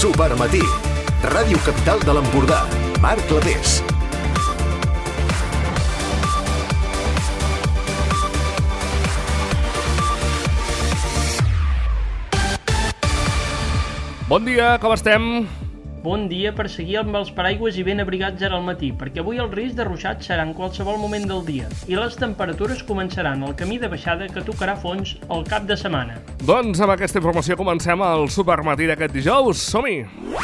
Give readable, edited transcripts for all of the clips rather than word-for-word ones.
Supermatí. Ràdio Capital de l'Empordà. Marc Clavés. Bon dia, com estem? Bon dia per seguir amb els paraigües i ben abrigats ara al matí, perquè avui el risc de ruixats serà en qualsevol moment del dia i les temperatures començaran el camí de baixada que tocarà fons al cap de setmana. Doncs amb aquesta informació comencem el Supermatí d'aquest dijous. Som-hi!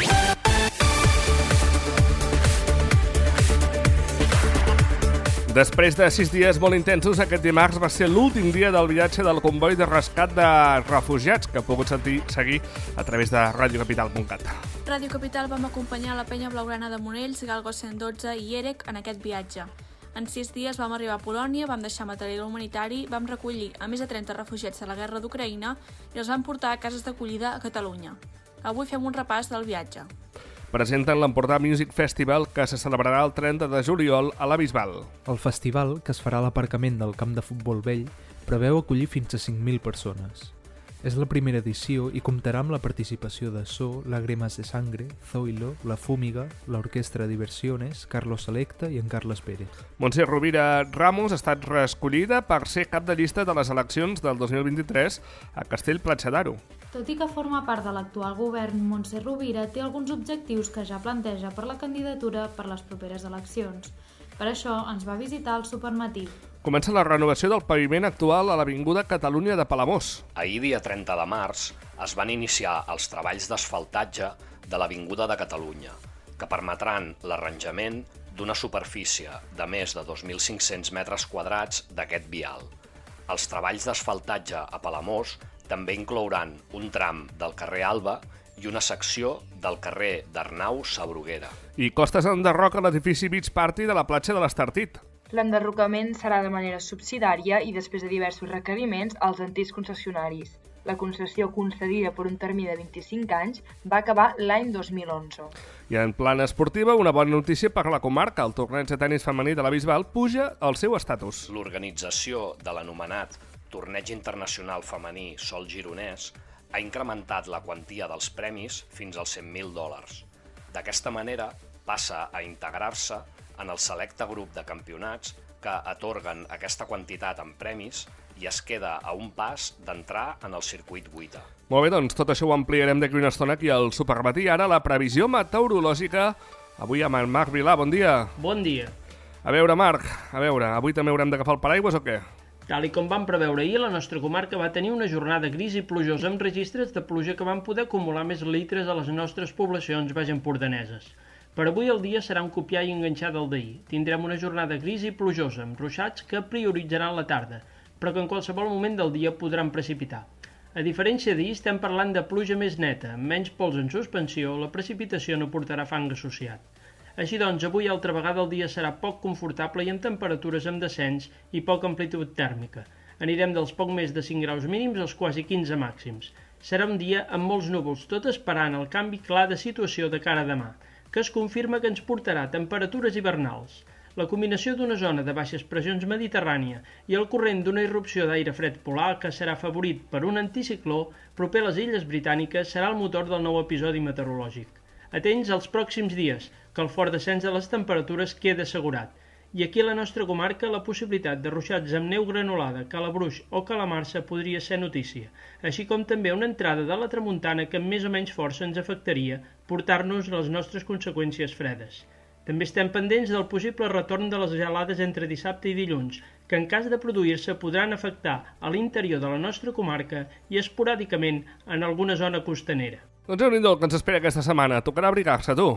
Després de 6 dies molt intensos, aquest dimarts va ser l'últim dia del viatge del comboi de rescat de refugiats que heu pogut seguir a través de radiocapital.cat. Ràdio Capital vam acompanyar la penya blaugrana de Monells, Galgo 112 i EREC en aquest viatge. En 6 dies vam arribar a Polònia, vam deixar material humanitari, vam recollir a més de 30 refugiats de la guerra d'Ucraïna i els vam portar a cases d'acollida a Catalunya. Avui fem un repàs del viatge. Presenten l'Empordà Music Festival, que se celebrarà el 30 de juliol a la Bisbal. El festival, que es farà a l'aparcament del camp de futbol vell, preveu acollir fins a 5.000 persones. És la primera edició i comptarà amb la participació de So, Lágrimas de Sangre, Zoilo, La Fúmiga, l'Orquestra Diversiones, Carlos Selecta i en Carles Pérez. Montse Rovira Ramos ha estat reescollida per ser cap de llista de les eleccions del 2023 a Castell-Platja d'Aro. Tot i que forma part de l'actual govern, Montse Rovira té alguns objectius que ja planteja per la candidatura per les properes eleccions. Per això ens va visitar al Supermatí. Comença la renovació del paviment actual a l'Avinguda Catalunya de Palamós. Ahir, dia 30 de març, es van iniciar els treballs d'asfaltatge de l'Avinguda de Catalunya, que permetran l'arranjament d'una superfície de més de 2.500 metres quadrats d'aquest vial. Els treballs d'asfaltatge a Palamós també inclouran un tram del carrer Alba i una secció del carrer d'Arnau Sabruguera. I Costes enderroca l'edifici Beach Party de la platja de l'Estartit. L'enderrocament serà de manera subsidiària i després de diversos requeriments als antics concessionaris. La concessió concedida per un termini de 25 anys va acabar l'any 2011. I en plan esportiva, una bona notícia per la comarca. El torneig de tenis femení de la Bisbal puja el seu estatus. L'organització de l'anomenat Torneig Internacional Femení Sol Gironès ha incrementat la quantia dels premis fins als $100.000. D'aquesta manera passa a integrar-se en el selecte grup de campionats que atorguen aquesta quantitat en premis i es queda a un pas d'entrar en el circuit WTA. Molt bé, doncs tot això ho ampliarem d'aquí una estona aquí al Supermatí. Ara la previsió meteorològica, avui amb en Marc Vilà. Bon dia. Bon dia. A veure, Marc, avui també haurem d'agafar el paraigües o què? Tal com vam preveure ahir, la nostra comarca va tenir una jornada gris i plujosa amb registres de pluja que van poder acumular més litres a les nostres poblacions baix-empordaneses. Per avui el dia serà un copiar i enganxar del d'ahir. Tindrem una jornada gris i plujosa, amb ruixats que prioritzaran la tarda, però que en qualsevol moment del dia podran precipitar. A diferència d'ahir, estem parlant de pluja més neta, amb menys pols en suspensió, la precipitació no portarà fang associat. Així doncs, avui altra vegada el dia serà poc confortable i amb temperatures amb descens i poca amplitud tèrmica. Anirem dels poc més de 5 graus mínims als quasi 15 màxims. Serà un dia amb molts núvols, tot esperant el canvi clar de situació de cara a demà, que es confirma que ens portarà temperatures hivernals. La combinació d'una zona de baixes pressions mediterrània i el corrent d'una irrupció d'aire fred polar que serà favorit per un anticicló proper a les Illes Britàniques serà el motor del nou episodi meteorològic. Atents als pròxims dies, que el fort descens de les temperatures queda assegurat. I aquí a la nostra comarca la possibilitat de ruixats amb neu granulada, calabruix o calamarsa podria ser notícia, així com també una entrada de la tramuntana que amb més o menys força ens afectaria, portar-nos les nostres conseqüències fredes. També estem pendents del possible retorn de les gelades entre dissabte i dilluns, que en cas de produir-se podran afectar a l'interior de la nostra comarca i esporàdicament en alguna zona costanera. Doncs Déu-n'hi-do el que ens espera aquesta setmana. Tocarà abrigar-se, tu.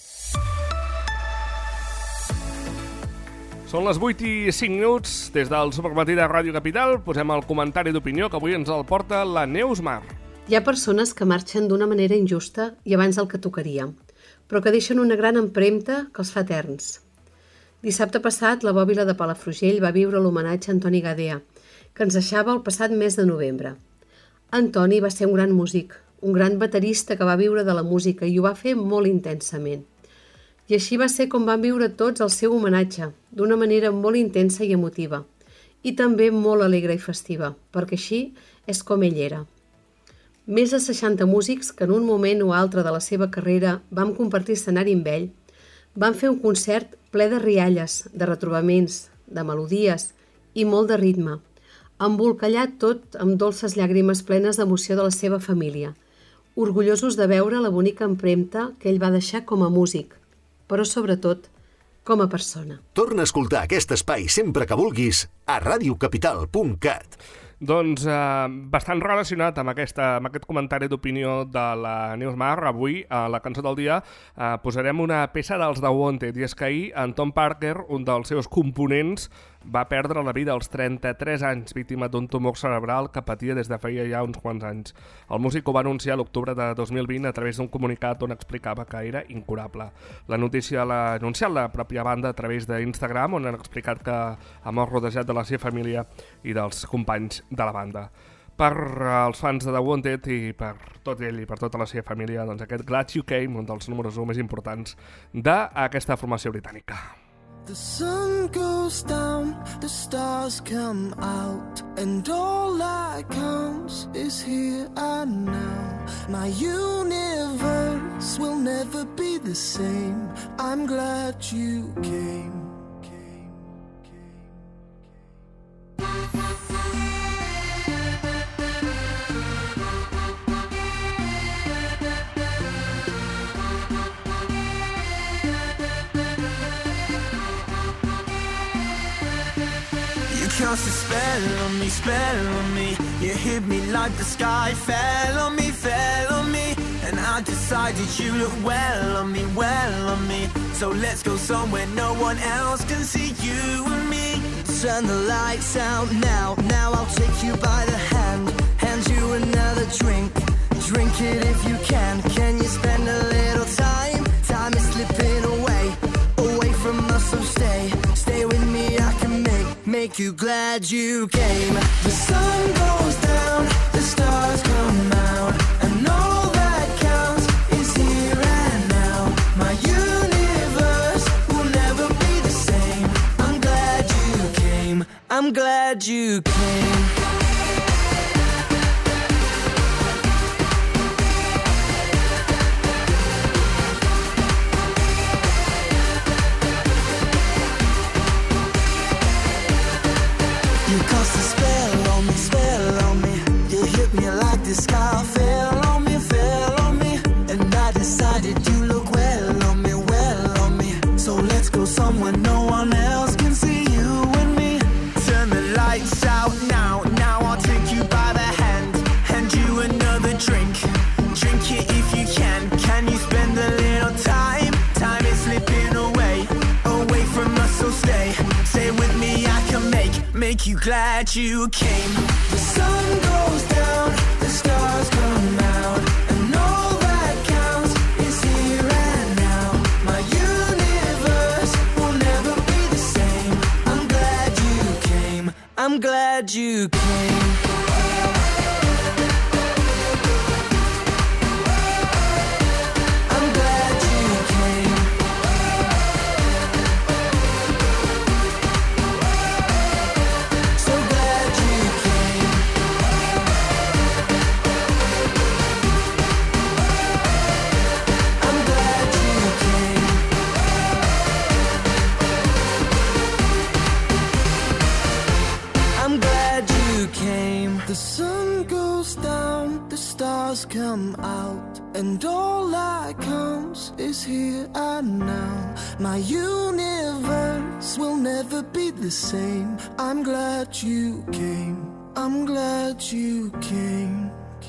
Són les 8:05. Des del Supermatí de Ràdio Capital posem el comentari d'opinió que avui ens el porta la Neus Mar. Hi ha persones que marxen d'una manera injusta i abans del que tocaria, però que deixen una gran empremta que els fa eterns. Dissabte passat, la bòbila de Palafrugell va viure l'homenatge a Antoni Gadea, que ens deixava el passat mes de novembre. Antoni va ser un gran músic, un gran baterista que va viure de la música i ho va fer molt intensament. I així va ser com van viure tots el seu homenatge, d'una manera molt intensa i emotiva, i també molt alegre i festiva, perquè així és com ell era. Més de 60 músics que en un moment o altre de la seva carrera vam compartir escenari amb ell, van fer un concert ple de rialles, de retrobaments, de melodies i molt de ritme, embolcallat tot amb dolces llàgrimes plenes d'emoció de la seva família, orgullosos de veure la bonica empremta que ell va deixar com a músic, però sobretot com a persona. Torna a escoltar aquest espai sempre que vulguis a radiocapital.cat. Doncs bastant relacionat amb aquest comentari d'opinió de la Neus Mar, avui a la cançó del dia posarem una peça dels The Wanted, i és que ahir en Tom Parker, un dels seus components, va perdre la vida als 33 anys, víctima d'un tumor cerebral que patia des de feia ja uns quants anys. El músic ho va anunciar a l'octubre de 2020 a través d'un comunicat on explicava que era incurable. La notícia l'ha anunciat la pròpia banda a través d'Instagram, on han explicat que ha mort rodejat de la seva família i dels companys de la banda. Per als fans de The Wanted i per tot ell i per tota la seva família, doncs aquest Glad You Came, un dels números 1 més importants d'aquesta formació britànica. The sun goes down, the stars come out, and all that counts is here and now. My universe will never be the same. I'm glad you came. Cast a spell on me. You hit me like the sky fell on me. And I decided you look well on me. So let's go somewhere no one else can see you and me. Turn the lights out now. Now I'll take you by the hand you another drink. Drink it if you can. Can you spend a little time? Time is slipping away from us, so stay with me. I can make you glad you came. The sun goes down, the stars come out, and all that counts is here and now. My universe will never be the same. I'm glad you came. I'm glad you came. You cast a spell on me. You hit me like the sky fell on me. And I decided you look well on me. So let's go somewhere no one else can see you and me. Turn the lights out now. Now I'll take you by the hand you another drink. Drink it if you can. Can you spend a little time? Time is slipping away from us, so stay with me. I can make you glad you came. The sun goes down, the stars come out, and all that counts is here and now. My universe will never be the same. I'm glad you came. I'm glad you came. The sun goes down, the stars come out, and all that counts is here and now. My universe will never be the same. I'm glad you came. I'm glad you came.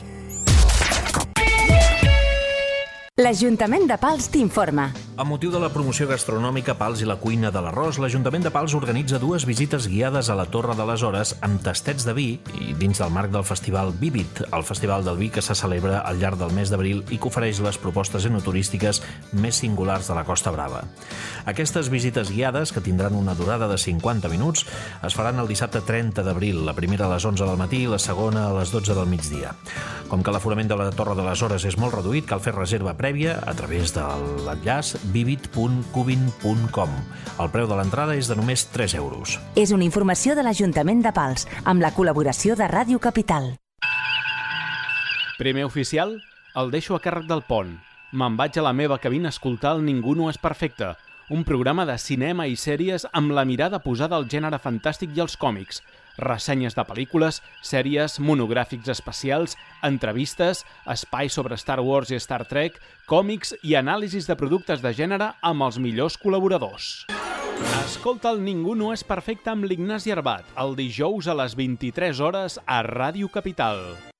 L'Ajuntament de Pals t'informa. Amb motiu de la promoció gastronòmica Pals i la cuina de l'arròs, l'Ajuntament de Pals organitza 2 visites guiades a la Torre de les Hores amb tastets de vi i dins del marc del Festival Vívid, el festival del vi que se celebra al llarg del mes d'abril i que ofereix les propostes enoturístiques més singulars de la Costa Brava. Aquestes visites guiades, que tindran una durada de 50 minuts, es faran el dissabte 30 d'abril, la primera a les 11 del matí i la segona a les 12 del migdia. Com que l'aforament de la Torre de les Hores és molt reduït, cal fer reserva prèvia a través de l'enllaç vivid.cubin.com. El preu de l'entrada és de només 3 euros. És una informació de l'Ajuntament de Pals, amb la col·laboració de Ràdio Capital. Primer oficial, el deixo a càrrec del pont. Me'n vaig a la meva cabina a escoltar el Ningú no és perfecte, un programa de cinema i sèries amb la mirada posada al gènere fantàstic i als còmics, ressenyes de pel·lícules, sèries, monogràfics especials, entrevistes, espais sobre Star Wars i Star Trek, còmics i anàlisis de productes de gènere amb els millors col·laboradors. Escolta el Ningú no és perfecte amb l'Ignasi Arbat, el dijous a les 23 hores a Ràdio Capital.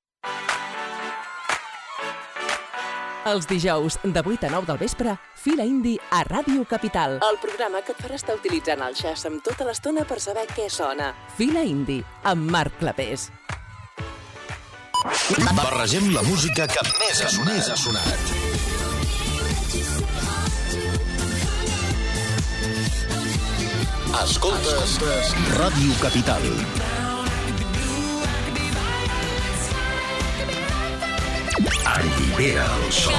Els dijous, de 8 a 9 del vespre, Fila Indi a Ràdio Capital. El programa que et farà estar utilitzant el xàssim tota l'estona per saber què sona. Fila Indi, amb Marc Clapés. Barregem la música que més ha sonat. Escoltes Ràdio Capital. Allibera el son.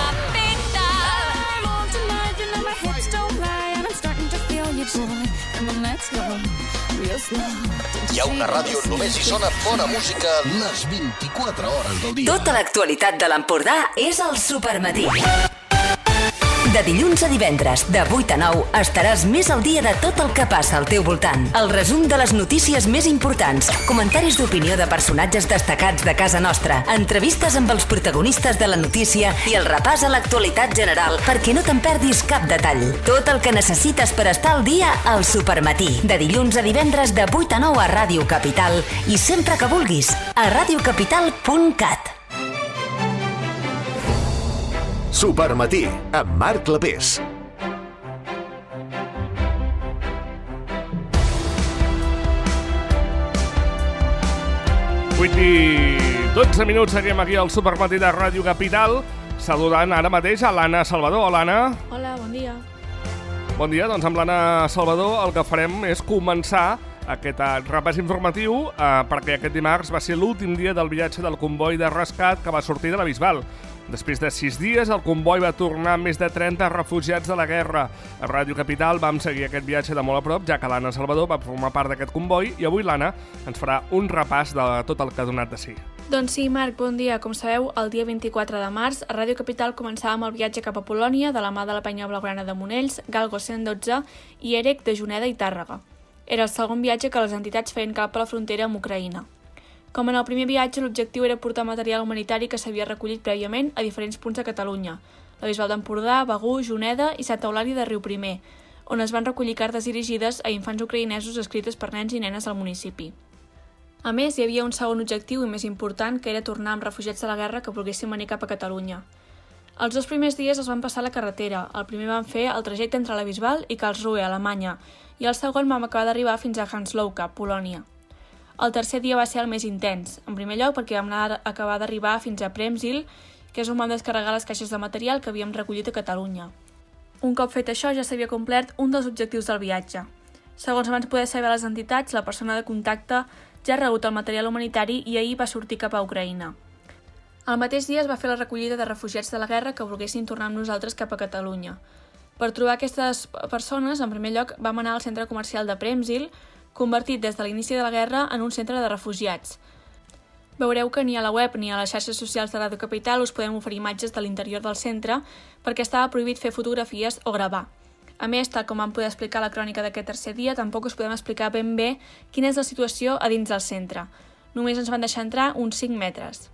Hi ha una ràdio on només hi sona bona música les 24 hores del dia. Tota l'actualitat de l'Empordà és al Supermatí. De dilluns a divendres, de 8 a 9, estaràs més al dia de tot el que passa al teu voltant. El resum de les notícies més importants, comentaris d'opinió de personatges destacats de casa nostra, entrevistes amb els protagonistes de la notícia i el repàs a l'actualitat general perquè no te'n perdis cap detall. Tot el que necessites per estar al dia al Supermatí. De dilluns a divendres, de 8 a 9 a Ràdio Capital i sempre que vulguis, a radiocapital.cat. Supermatí, amb Marc Clapés. I 12 minuts, seguim aquí al Supermatí de Ràdio Capital, saludant ara mateix a l'Anna Salvador. Hola, Anna. Hola, bon dia. Bon dia, doncs amb l'Anna Salvador el que farem és començar aquest repàs informatiu perquè aquest dimarts va ser l'últim dia del viatge del comboi de rescat que va sortir de la Bisbal. Després de 6 dies, el comboi va tornar amb més de 30 refugiats de la guerra. A Ràdio Capital vam seguir aquest viatge de molt a prop, ja que l'Anna Salvador va formar part d'aquest comboi i avui l'Anna ens farà un repàs de tot el que ha donat de si. Doncs sí, Marc, bon dia. Com sabeu, el dia 24 de març, a Ràdio Capital començàvem el viatge cap a Polònia de la mà de la penya blaugrana de Monells, Galgo 112 i EREC de Juneda i Tàrrega. Era el segon viatge que les entitats feien cap a la frontera amb Ucraïna. Com en el primer viatge, l'objectiu era portar material humanitari que s'havia recollit prèviament a diferents punts de Catalunya, la Bisbal d'Empordà, Begur, Juneda i Santa Eulàlia de Riuprimer, on es van recollir cartes dirigides a infants ucraïnesos escrites per nens i nenes al municipi. A més, hi havia un segon objectiu i més important, que era tornar amb refugiats de la guerra que volguessin venir cap a Catalunya. Els 2 primers dies els van passar a la carretera. El primer van fer el trajecte entre la Bisbal i Karlsruhe, Alemanya, i el segon vam acabar d'arribar fins a Hanslowka, Polònia. El tercer dia va ser el més intens, en primer lloc perquè vam acabar d'arribar fins a Premzil, que és on vam descarregar les caixes de material que havíem recollit a Catalunya. Un cop fet això ja s'havia complert un dels objectius del viatge. Segons van poder saber les entitats, la persona de contacte ja ha rebut el material humanitari i ahir va sortir cap a Ucraïna. El mateix dia es va fer la recollida de refugiats de la guerra que volguessin tornar amb nosaltres cap a Catalunya. Per trobar aquestes persones, en primer lloc vam anar al centre comercial de Premzil, convertit des de l'inici de la guerra en un centre de refugiats. Veureu que ni a la web ni a les xarxes socials de Ràdio Capital us podem oferir imatges de l'interior del centre perquè estava prohibit fer fotografies o gravar. A més, tal com vam poder explicar a la crònica d'aquest tercer dia, tampoc us podem explicar ben bé quina és la situació a dins del centre. Només ens van deixar entrar uns 5 metres.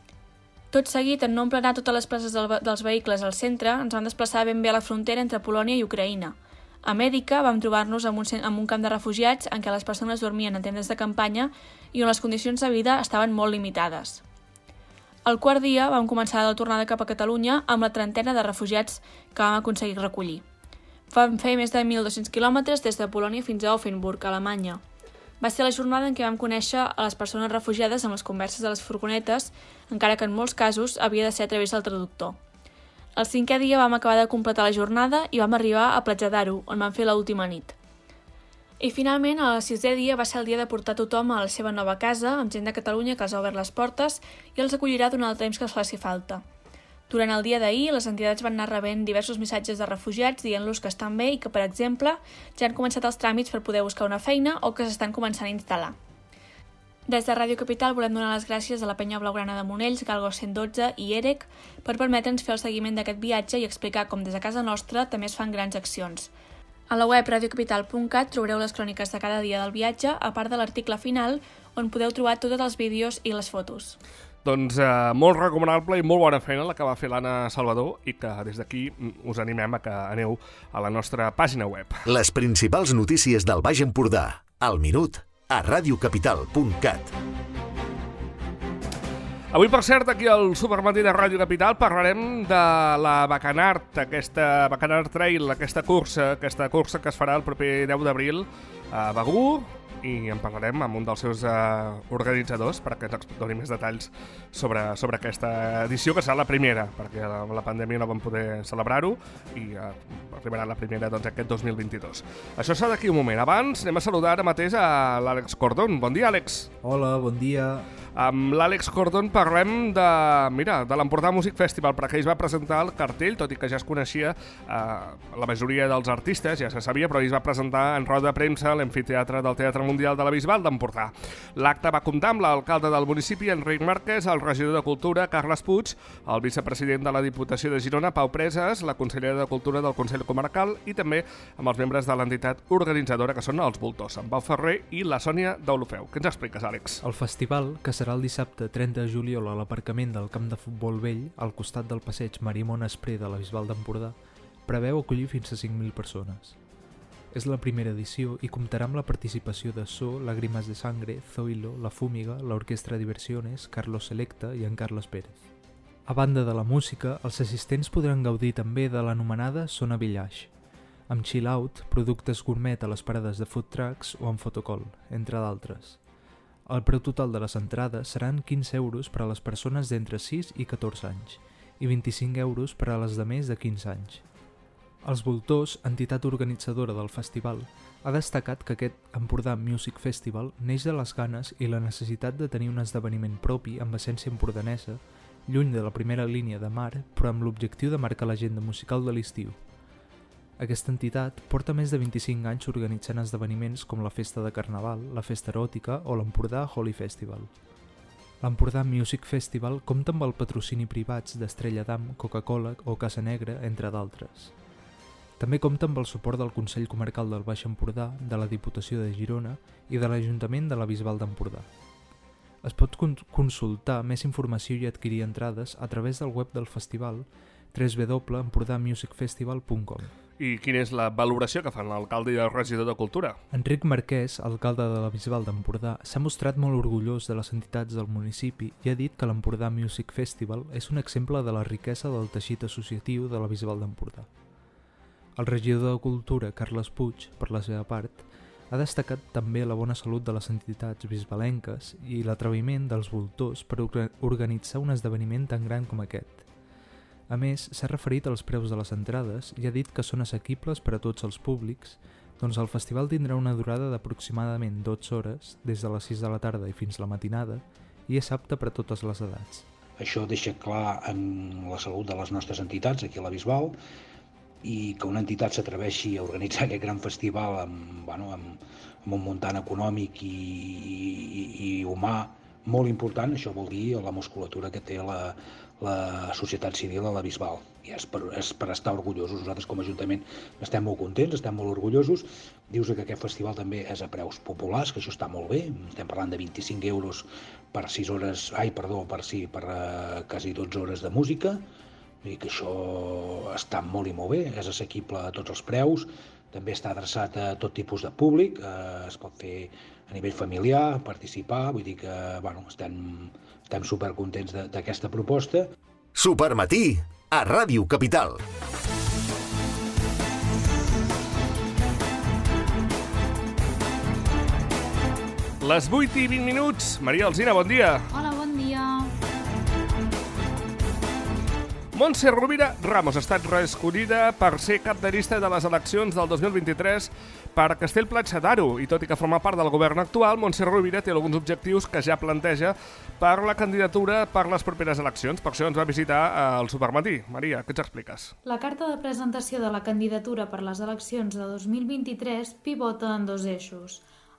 Tot seguit, en no emplenar totes les places dels vehicles al centre, ens vam desplaçar ben bé a la frontera entre Polònia i Ucraïna. A Mèdica vam trobar-nos en un camp de refugiats en què les persones dormien en tendes de campanya i on les condicions de vida estaven molt limitades. El quart dia vam començar la tornada cap a Catalunya amb la 30ena de refugiats que vam aconseguir recollir. Vam fer més de 1.200 quilòmetres des de Polònia fins a Offenburg, Alemanya. Va ser la jornada en què vam conèixer a les persones refugiades amb les converses de les furgonetes, encara que en molts casos havia de ser a través del traductor. El 5è dia vam acabar de completar la jornada i vam arribar a Platja d'Aro, on vam fer l'última nit. I finalment, el 6è dia va ser el dia de portar tothom a la seva nova casa, amb gent de Catalunya que els ha obert les portes i els acollirà durant el temps que els faci falta. Durant el dia d'ahir, les entitats van anar rebent diversos missatges de refugiats dient-los que estan bé i que, per exemple, ja han començat els tràmits per poder buscar una feina o que s'estan començant a instal·lar. Des de Ràdio Capital volem donar les gràcies a la penya blaugrana de Monells, Galgo 112 i EREC per permetre'ns fer el seguiment d'aquest viatge i explicar com des de casa nostra també es fan grans accions. A la web radiocapital.cat trobareu les cròniques de cada dia del viatge, a part de l'article final, on podeu trobar tots els vídeos i les fotos. Doncs molt recomanable i molt bona feina la que va fer l'Anna Salvador i que des d'aquí us animem a que aneu a la nostra pàgina web. Les principals notícies del Baix Empordà, al minut, a radiocapital.cat. Avui, per cert, aquí al Supermatí de Ràdio Capital parlarem de la Bacanart, aquesta Bacanart Trail, aquesta cursa que es farà el proper 10 d'abril a Begur, i en parlarem amb un dels seus organitzadors perquè ens doni més detalls sobre aquesta edició, que serà la primera, perquè amb la pandèmia no vam poder celebrar-ho i arribarà la primera aquest 2022. Això serà d'aquí un moment. Abans anem a saludar ara mateix a l'Àlex Cordon. Bon dia, Àlex. Hola, bon dia. Amb l'Àlex Cordon parlem de l'Empordà Music Festival, perquè ell va presentar el cartell, tot i que ja es coneixia la majoria dels artistes, ja se sabia, però ell es va presentar en roda de premsa a l'amfiteatre del Teatre Mundial de la Bisbal d'Empordà. L'acte va comptar amb l'alcalde del municipi, Enric Márquez, el regidor de Cultura, Carles Puig, el vicepresident de la Diputació de Girona, Pau Preses, la consellera de Cultura del Consell Comarcal i també amb els membres de l'entitat organitzadora, que són els Voltors, en Pau Ferrer i la Sònia Deulofeu. Què ens expliques, Àlex? El festival, que serà el dissabte 30 de juliol a l'aparcament del camp de futbol vell, al costat del passeig Marimon Espré de la Bisbal d'Empordà, preveu acollir fins a 5.000 persones. És la primera edició i comptarà amb la participació de So, Lágrimas de Sangre, Zoilo, La Fúmiga, l'Orquestra Diversiones, Carlos Selecta i en Carles Pérez. A banda de la música, els assistents podran gaudir també de l'anomenada Zona Village, amb chill-out, productes gourmet a les parades de food trucks o amb fotocall, entre d'altres. El preu total de les entrades seran 15 euros per a les persones d'entre 6 i 14 anys i 25 euros per a les de més de 15 anys. Els Voltors, entitat organitzadora del festival, ha destacat que aquest Empordà Music Festival neix de les ganes i la necessitat de tenir un esdeveniment propi amb essència empordanesa, lluny de la primera línia de mar, però amb l'objectiu de marcar l'agenda musical de l'estiu. Aquesta entitat porta més de 25 anys organitzant esdeveniments com la Festa de Carnaval, la Festa Eròtica o l'Empordà Holy Festival. L'Empordà Music Festival compta amb el patrocini privats d'Estrella d'Am, Coca-Cola o Casa Negra, entre d'altres. També compta amb el suport del Consell Comarcal del Baix Empordà, de la Diputació de Girona i de l'Ajuntament de la Bisbal d'Empordà. Es pot consultar més informació i adquirir entrades a través del web del festival www.empordamusicfestival.com. I quina és la valoració que fan l'alcalde i el regidor de Cultura? Enric Marquès, alcalde de la Bisbal d'Empordà, s'ha mostrat molt orgullós de les entitats del municipi i ha dit que l'Empordà Music Festival és un exemple de la riquesa del teixit associatiu de la Bisbal d'Empordà. El regidor de Cultura, Carles Puig, per la seva part, ha destacat també la bona salut de les entitats bisbalenques i l'atreviment dels Voltors per organitzar un esdeveniment tan gran com aquest. A més, s'ha referit als preus de les entrades i ha dit que són assequibles per a tots els públics, doncs el festival tindrà una durada d'aproximadament 12 hores, des de les 6 de la tarda i fins la matinada, i és apte per a totes les edats. Això deixa clar en la salut de les nostres entitats aquí a la Bisbal, i que una entitat s'atreveixi a organitzar aquest gran festival amb un muntant econòmic i humà molt important, això vol dir la musculatura que té la societat civil a la Bisbal. I és per estar orgullosos. Nosaltres com a Ajuntament estem molt contents, estem molt orgullosos. Dius que aquest festival també és a preus populars, que això està molt bé. Estem parlant de 25 euros per quasi 12 hores de música. I que això està molt i molt bé, és assequible a tots els preus, també està adreçat a tot tipus de públic, es pot fer a nivell familiar, participar, vull dir que estem supercontents d'aquesta proposta. Supermatí a Ràdio Capital. Les 8:20. Maria Alsina, bon dia. Hola, bon dia. Montse Rovira Ramos ha estat reescollida per ser cap de llista de les eleccions del 2023 per Castell-Platja d'Aro, i tot i que forma part del govern actual, Montse Rovira té alguns objectius que ja planteja per la candidatura per les properes eleccions. Per això ens va visitar al Supermatí. Maria, què ens expliques? La carta de presentació de la candidatura per les eleccions de 2023 pivota en dos eixos.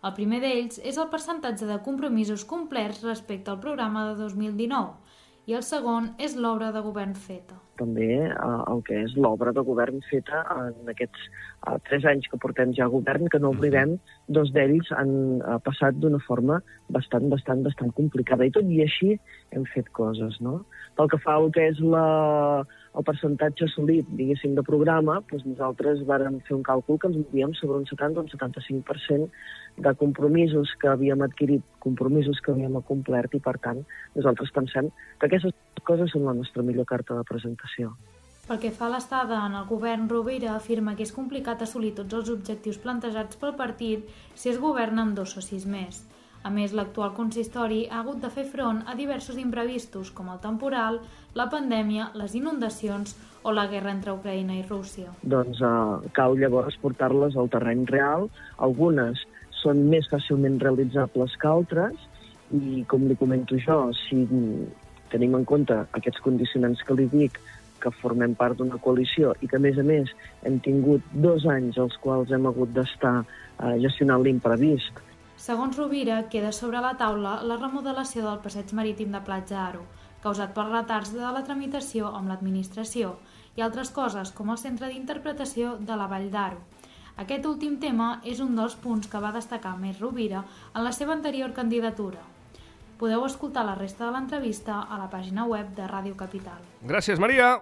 El primer d'ells és el percentatge de compromisos complerts respecte al programa de 2019 i el segon és l'obra de govern feta. També el que és l'obra de govern feta en aquests 3 anys que portem ja a govern, que no oblidem, 2 d'ells han passat d'una forma bastant complicada. I tot i així hem fet coses, no? Pel que fa al que és el percentatge assolit, diguéssim, de programa, doncs nosaltres vàrem fer un càlcul que ens movíem sobre un 70 o un 75% de compromisos que havíem adquirit, compromisos que havíem acomplert, i per tant nosaltres pensem que aquestes coses són la nostra millor carta de presentació. Pel que fa a l'estada en el govern, Rovira afirma que és complicat assolir tots els objectius plantejats pel partit si es governa amb 2 socis més. A més, l'actual consistori ha hagut de fer front a diversos imprevistos, com el temporal, la pandèmia, les inundacions o la guerra entre Ucraïna i Rússia. Doncs cal llavors portar-les al terreny real. Algunes són més fàcilment realitzables que altres i, com li comento jo, si tenim en compte aquests condicionants que li dic, que formem part d'una coalició i que, a més, hem tingut 2 anys els quals hem hagut d'estar gestionant l'imprevist. Segons Rovira, queda sobre la taula la remodelació del passeig marítim de Platja Aro, causat per retards de la tramitació amb l'administració, i altres coses com el centre d'interpretació de la Vall d'Aro. Aquest últim tema és un dels punts que va destacar més Rovira en la seva anterior candidatura. Podeu escoltar la resta de l'entrevista a la pàgina web de Ràdio Capital. Gràcies, Maria.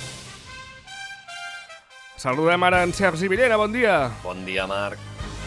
Saludem ara en Sergi Villena, bon dia. Bon dia, Marc.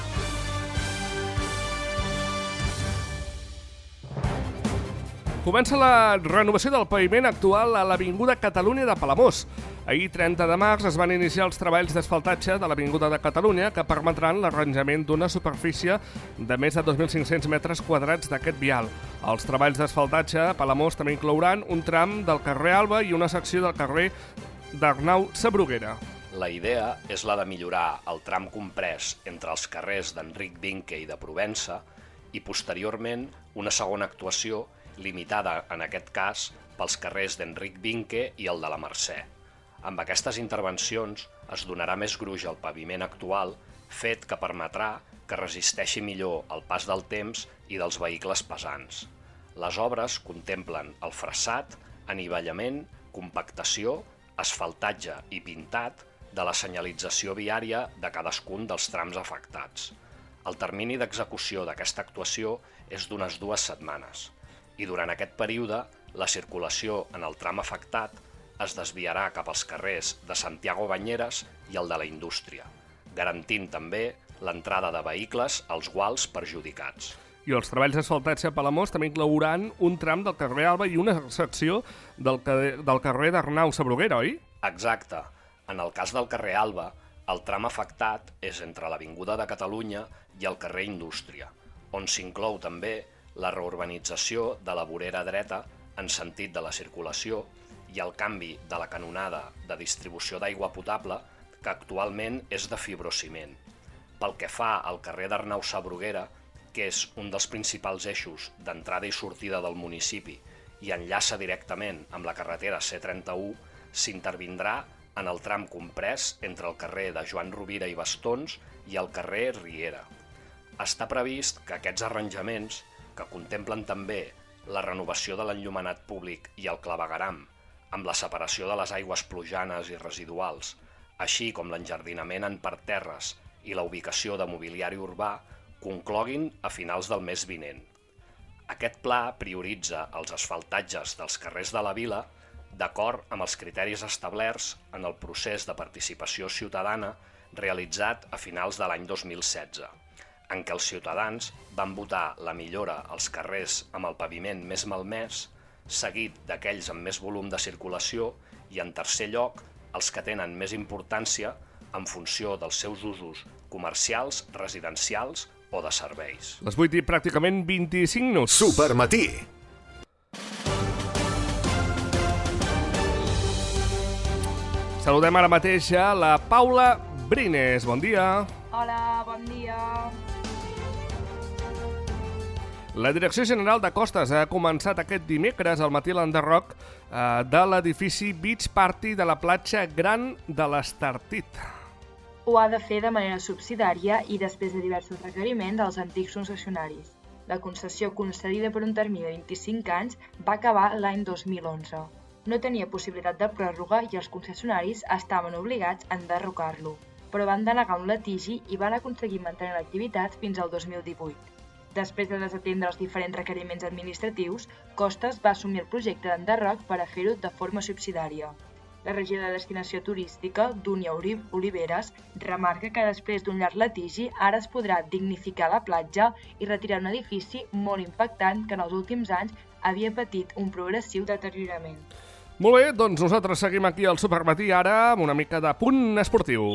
Comença la renovació del paviment actual a l'Avinguda Catalunya de Palamós. Ahir, 30 de març, es van iniciar els treballs d'asfaltatge de l'Avinguda de Catalunya que permetran l'arranjament d'una superfície de més de 2.500 metres quadrats d'aquest vial. Els treballs d'asfaltatge a Palamós també inclouran un tram del carrer Alba i una secció del carrer d'Arnau Sabruguera. La idea és la de millorar el tram comprès entre els carrers d'Enric Vinque i de Provença i, posteriorment, una segona actuació limitada, en aquest cas, pels carrers d'Enric Vinque i el de la Mercè. Amb aquestes intervencions es donarà més gruix al paviment actual, fet que permetrà que resisteixi millor el pas del temps i dels vehicles pesants. Les obres contemplen el freçat, anivellament, compactació, asfaltatge i pintat de la senyalització viària de cadascun dels trams afectats. El termini d'execució d'aquesta actuació és d'unes 2 setmanes. I durant aquest període, la circulació en el tram afectat es desviarà cap als carrers de Santiago Banyeres i el de la Indústria, garantint també l'entrada de vehicles als guals perjudicats. I els treballs d'asfaltatge a Palamós també inclouran un tram del carrer Alba i una secció del carrer d'Arnau Sabruguera, oi? Exacte. En el cas del carrer Alba, el tram afectat és entre l'Avinguda de Catalunya i el carrer Indústria, on s'inclou també la reurbanització de la vorera dreta en sentit de la circulació i el canvi de la canonada de distribució d'aigua potable, que actualment és de fibrociment. Pel que fa al carrer d'Arnau Sabruguera, que és un dels principals eixos d'entrada i sortida del municipi i enllaça directament amb la carretera C31, s'intervindrà en el tram comprès entre el carrer de Joan Rovira i Bastons i el carrer Riera. Està previst que aquests arranjaments, que contemplen també la renovació de l'enllumenat públic i el clavegueram, amb la separació de les aigües plujanes i residuals, així com l'enjardinament en parterres i la ubicació de mobiliari urbà, concloguin a finals del mes vinent. Aquest pla prioritza els asfaltatges dels carrers de la vila d'acord amb els criteris establerts en el procés de participació ciutadana realitzat a finals de l'any 2016, en què els ciutadans van votar la millora als carrers amb el paviment més malmès, seguit d'aquells amb més volum de circulació i, en tercer lloc, els que tenen més importància en funció dels seus usos comercials, residencials o de serveis. Les 8 i pràcticament 25 minuts. Supermatí. Saludem ara mateix a la Paula Brines. Bon dia. Hola, bon dia. La Direcció General de Costes ha començat aquest dimecres al matí l'enderroc de l'edifici Beach Party de la platja Gran de l'Estartit. ho ha de fer de manera subsidiària i després de diversos requeriments als antics concessionaris. La concessió concedida per un termini de 25 anys va acabar l'any 2011. No tenia possibilitat de pròrroga i els concessionaris estaven obligats a enderrocar-lo, però van denegar un litigi i van aconseguir mantenir l'activitat fins al 2018. Després de desatendre els diferents requeriments administratius, Costes va assumir el projecte d'enderroc per a fer-ho de forma subsidiària. La regió de destinació turística, Dúnia Oliveres, remarca que després d'un llarg litigi ara es podrà dignificar la platja i retirar un edifici molt impactant que en els últims anys havia patit un progressiu deteriorament. Molt bé, doncs nosaltres seguim aquí al Supermatí ara amb una mica de punt esportiu.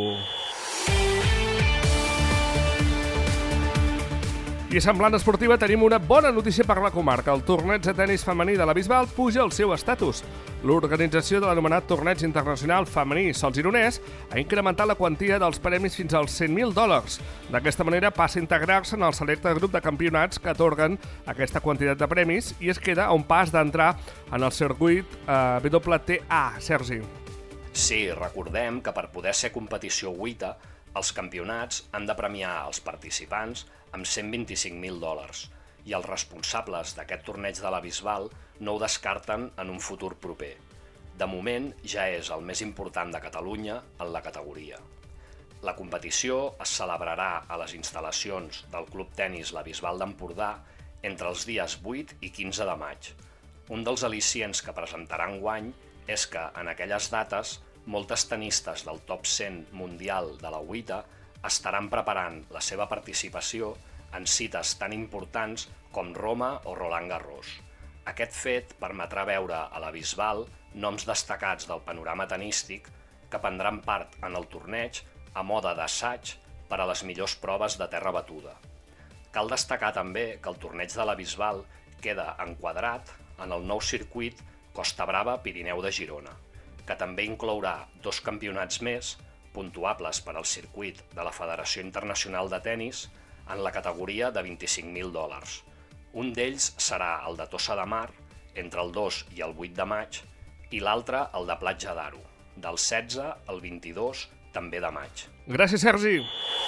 I semblant esportiva tenim una bona notícia per la comarca. El torneig de tenis femení de la Bisbal puja el seu estatus. L'organització de l'anomenat Torneig Internacional Femení Sol Gironès ha incrementat la quantia dels premis fins als $100.000. D'aquesta manera passa a integrar-se en el selecte grup de campionats que atorguen aquesta quantitat de premis i es queda a un pas d'entrar en el circuit WTA. Sergi. Sí, recordem que per poder ser competició WTA, els campionats han de premiar els participants amb $125.000 i els responsables d'aquest torneig de la Bisbal no ho descarten en un futur proper. De moment ja és el més important de Catalunya en la categoria. La competició es celebrarà a les instal·lacions del Club Tenis La Bisbal d'Empordà entre els dies 8 i 15 de maig. Un dels al·licients que presentarà enguany és que en aquelles dates moltes tenistes del top 100 mundial de la WTA estaran preparant la seva participació en cites tan importants com Roma o Roland Garros. Aquest fet permetrà veure a la Bisbal noms destacats del panorama tenístic que prendran part en el torneig a mode d'assaig per a les millors proves de terra batuda. Cal destacar també que el torneig de la Bisbal queda enquadrat en el nou circuit Costa Brava Pirineu de Girona, que també inclourà 2 campionats més puntuables per al circuit de la Federació Internacional de Tenis en la categoria de $25.000. Un d'ells serà el de Tossa de Mar, entre el 2 i el 8 de maig, i l'altre el de Platja d'Aro, del 16 al 22 també de maig. Gràcies, Sergi.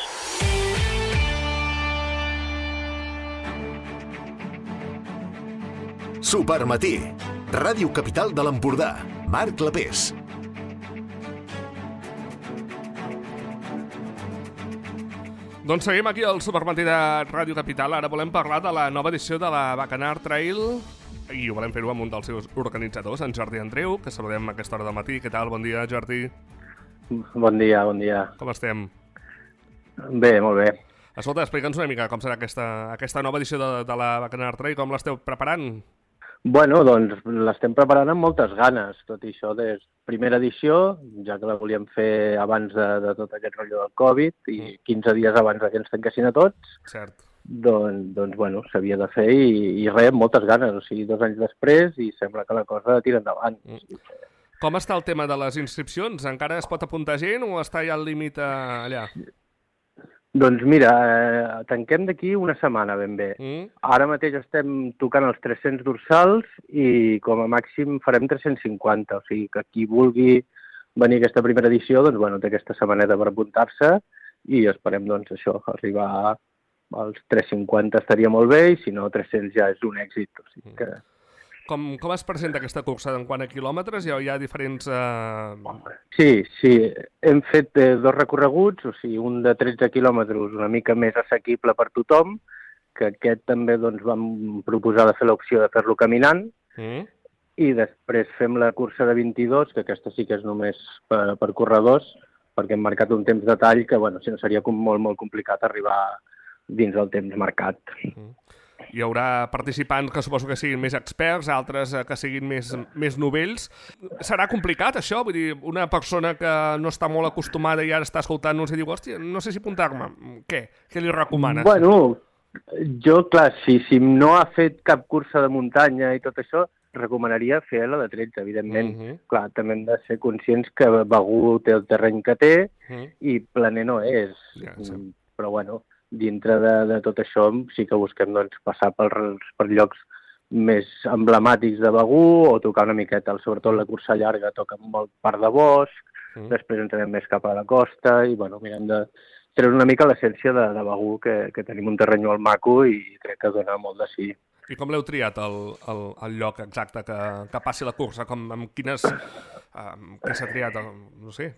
Supermatí. Ràdio Capital de l'Empordà. Marc Clapés. Doncs seguim aquí al Supermatí de Ràdio Capital. Ara volem parlar de la nova edició de la Bacanar Trail i ho volem fer-ho amb un dels seus organitzadors, en Jordi Andreu, que saludem a aquesta hora del matí. Què tal? Bon dia, Jordi. Bon dia, bon dia. Com estem? Bé, molt bé. Escolta, explica'ns una mica com serà aquesta nova edició de la Bacanar Trail, com l'esteu preparant? Bueno, doncs l'estem preparant amb moltes ganes, tot i això des primera edició, ja que la volíem fer abans de tot aquest rotllo del Covid i 15 dies abans que ens tanquessin a tots. Cert. Doncs bueno, s'havia de fer i res, amb moltes ganes, o sigui, 2 anys després i sembla que la cosa tira endavant. Com està el tema de les inscripcions? Encara es pot apuntar gent o està ja al límit allà? Doncs mira, tanquem d'aquí una setmana ben bé. Ara mateix estem tocant els 300 dorsals i com a màxim farem 350, o sigui que qui vulgui venir a aquesta primera edició, doncs bueno, té aquesta setmaneta per apuntar-se i esperem doncs això, arribar als 350 estaria molt bé i si no 300 ja és un èxit, o sigui que... Com es presenta aquesta cursa en quant a quilòmetres? Hi ha diferents... Sí, hem fet 2 recorreguts, o sigui, un de 13 quilòmetres una mica més assequible per tothom, que aquest també doncs, vam proposar de fer l'opció de fer-lo caminant, i després fem la cursa de 22, que aquesta sí que és només per corredors, perquè hem marcat un temps de tall que, bueno, si no seria molt complicat arribar dins del temps marcat. Hi haurà participants que suposo que siguin més experts, altres que siguin més novells. Serà complicat, això? Vull dir, una persona que no està molt acostumada i ara està escoltant-nos i diu, hòstia, no sé si apuntar-me. Què? Què li recomanes? Bueno, jo, clar, si no ha fet cap cursa de muntanya i tot això, recomanaria fer la de 13, evidentment. Clar, també hem de ser conscients que Begur té el terreny que té i planer no és. Però, bueno, dintre de tot això sí que busquem doncs, passar per llocs més emblemàtics de Begur o tocar una miqueta, sobretot la cursa llarga toca molt part de bosc, després entrarem més cap a la costa i, bueno, mirem de treure una mica l'essència de Begur, que tenim un terreny molt maco i crec que dona molt de sí. I com l'heu triat, el lloc exacte que passi la cursa? Amb quines... què s'ha triat? No sé...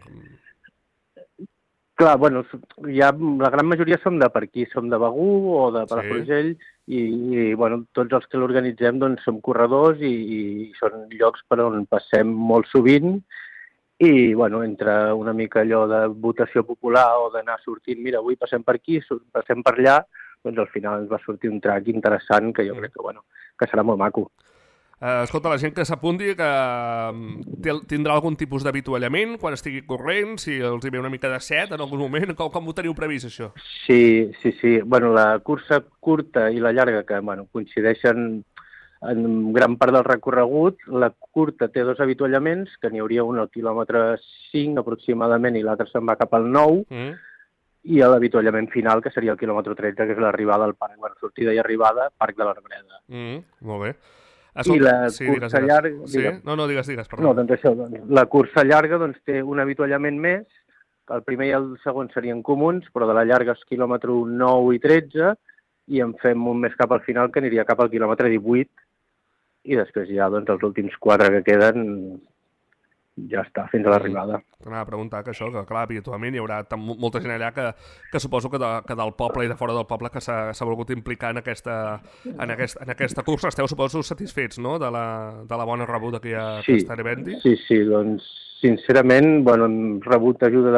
Clar, bueno, la gran majoria som de per aquí, som de Begur o de Palafrugell i bueno, tots els que l'organitzem doncs, som corredors i són llocs per on passem molt sovint i bueno, entre una mica allò de votació popular o d'anar sortint, mira, avui passem per aquí, passem per allà, doncs al final ens va sortir un track interessant que jo crec que, bueno, que serà molt maco. Escolta, la gent que s'apunti, que tindrà algun tipus d'avituallament quan estigui corrent, si els hi ve una mica de set en algun moment, com ho teniu previst, això? Sí. Bueno, la cursa curta i la llarga, que bueno, coincideixen en gran part del recorregut, la curta té 2 avituallaments, que n'hi hauria un al quilòmetre 5 aproximadament i l'altre se'n va cap al 9, i l'avituallament final, que seria el quilòmetre 13, que és l'arribada al parc, bueno, sortida i arribada, Parc de l'Arbreda. Molt bé. I la cursa llarga... Sí? No, digues, perdó. No, doncs això, la cursa llarga té un avituallament més, que el primer i el segon serien comuns, però de la llarga és quilòmetre 9 i 13, i en fem un més cap al final, que aniria cap al quilòmetre 18, i després ja doncs, els últims 4 que queden ja està, fins a l'arribada. T'anava a preguntar que això, que clar, habitualment hi haurà molta gent allà que suposo que del poble i de fora del poble que s'ha volgut implicar en aquesta cursa. Esteu, suposo, satisfets, no?, de la bona rebuda que hi ha a aquesta Arivendi? Sí, doncs, sincerament, bueno, hem rebut ajuda de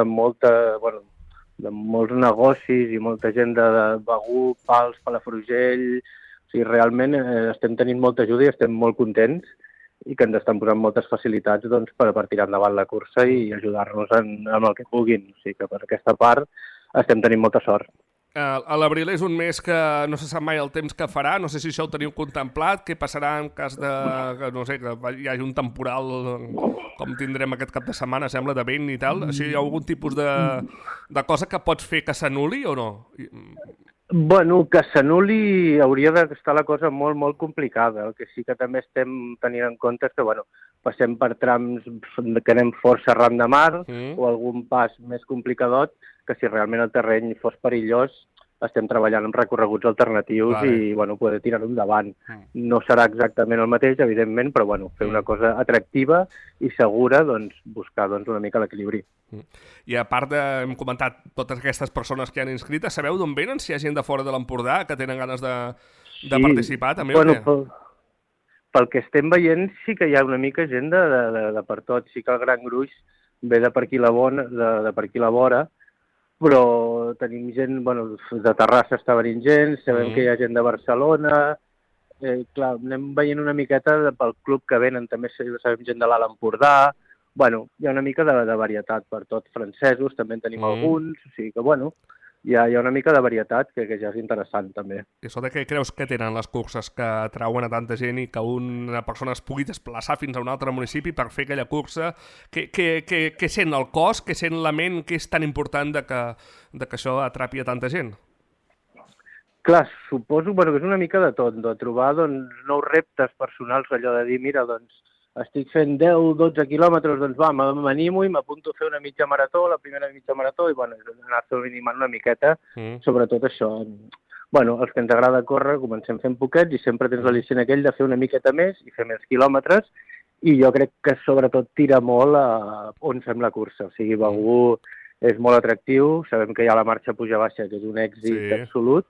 molts negocis i molta gent de Begur, Pals, Palafrugell. O sigui, realment estem tenint molta ajuda i estem molt contents i que ens estan posant moltes facilitats doncs, per tirar endavant la cursa i ajudar-nos amb el que puguin. O sigui que per aquesta part estem tenint molta sort. L'abril és un mes que no se sap mai el temps que farà, no sé si això ho teniu contemplat, què passarà en cas de, no sé, que hi hagi un temporal com tindrem aquest cap de setmana, sembla, de vent i tal. Així hi ha algun tipus de cosa que pots fer que s'anul·li o no? Bueno, que s'anul·li hauria d'estar la cosa molt, molt complicada. El que sí que també estem tenint en compte és que, bueno, passem per trams que anem força arran de mar o algun pas més complicadot, que si realment el terreny fos perillós estem treballant amb recorreguts alternatius i, bueno, poder tirar-ho endavant. No serà exactament el mateix, evidentment, però, bueno, fer una cosa atractiva i segura, doncs, buscar una mica l'equilibri. I a part hem comentat totes aquestes persones que han inscrit, sabeu d'on venen? Si hi ha gent de fora de l'Empordà que tenen ganes de participar, també, bueno, o què? Pel que estem veient sí que hi ha una mica gent de per tot. Sí que el gran gruix ve de per aquí la vora, però tenim gent, bueno, de Terrassa està venint gent, sabem que hi ha gent de Barcelona, clar, anem veient una miqueta pel club que venen, també sabem gent de l'Alt Empordà, bueno, hi ha una mica de varietat per tot, francesos també en tenim alguns, o sigui que, bueno, hi ha una mica de varietat que ja és interessant també. I això de què creus que tenen les curses que atrauen a tanta gent i que una persona es pugui desplaçar fins a un altre municipi per fer aquella cursa? Què sent el cos, què sent la ment, què és tan important de que això atrapi a tanta gent? Clar, suposo que és una mica de tot, de trobar nous reptes personals, allò de dir, mira, doncs, estic fent 10-12 quilòmetres, doncs va, m'animo i m'apunto a fer una mitja marató, la primera mitja marató, i bueno, anar-se animant una miqueta, sobretot això. Bueno, els que ens agrada córrer, comencem fent poquets i sempre tens l'al·licient aquell de fer una miqueta més i fer més quilòmetres, i jo crec que sobretot tira molt a on fem la cursa. O sigui, Begur és molt atractiu, sabem que hi ha la marxa puja-baixa, que és un èxit absolut,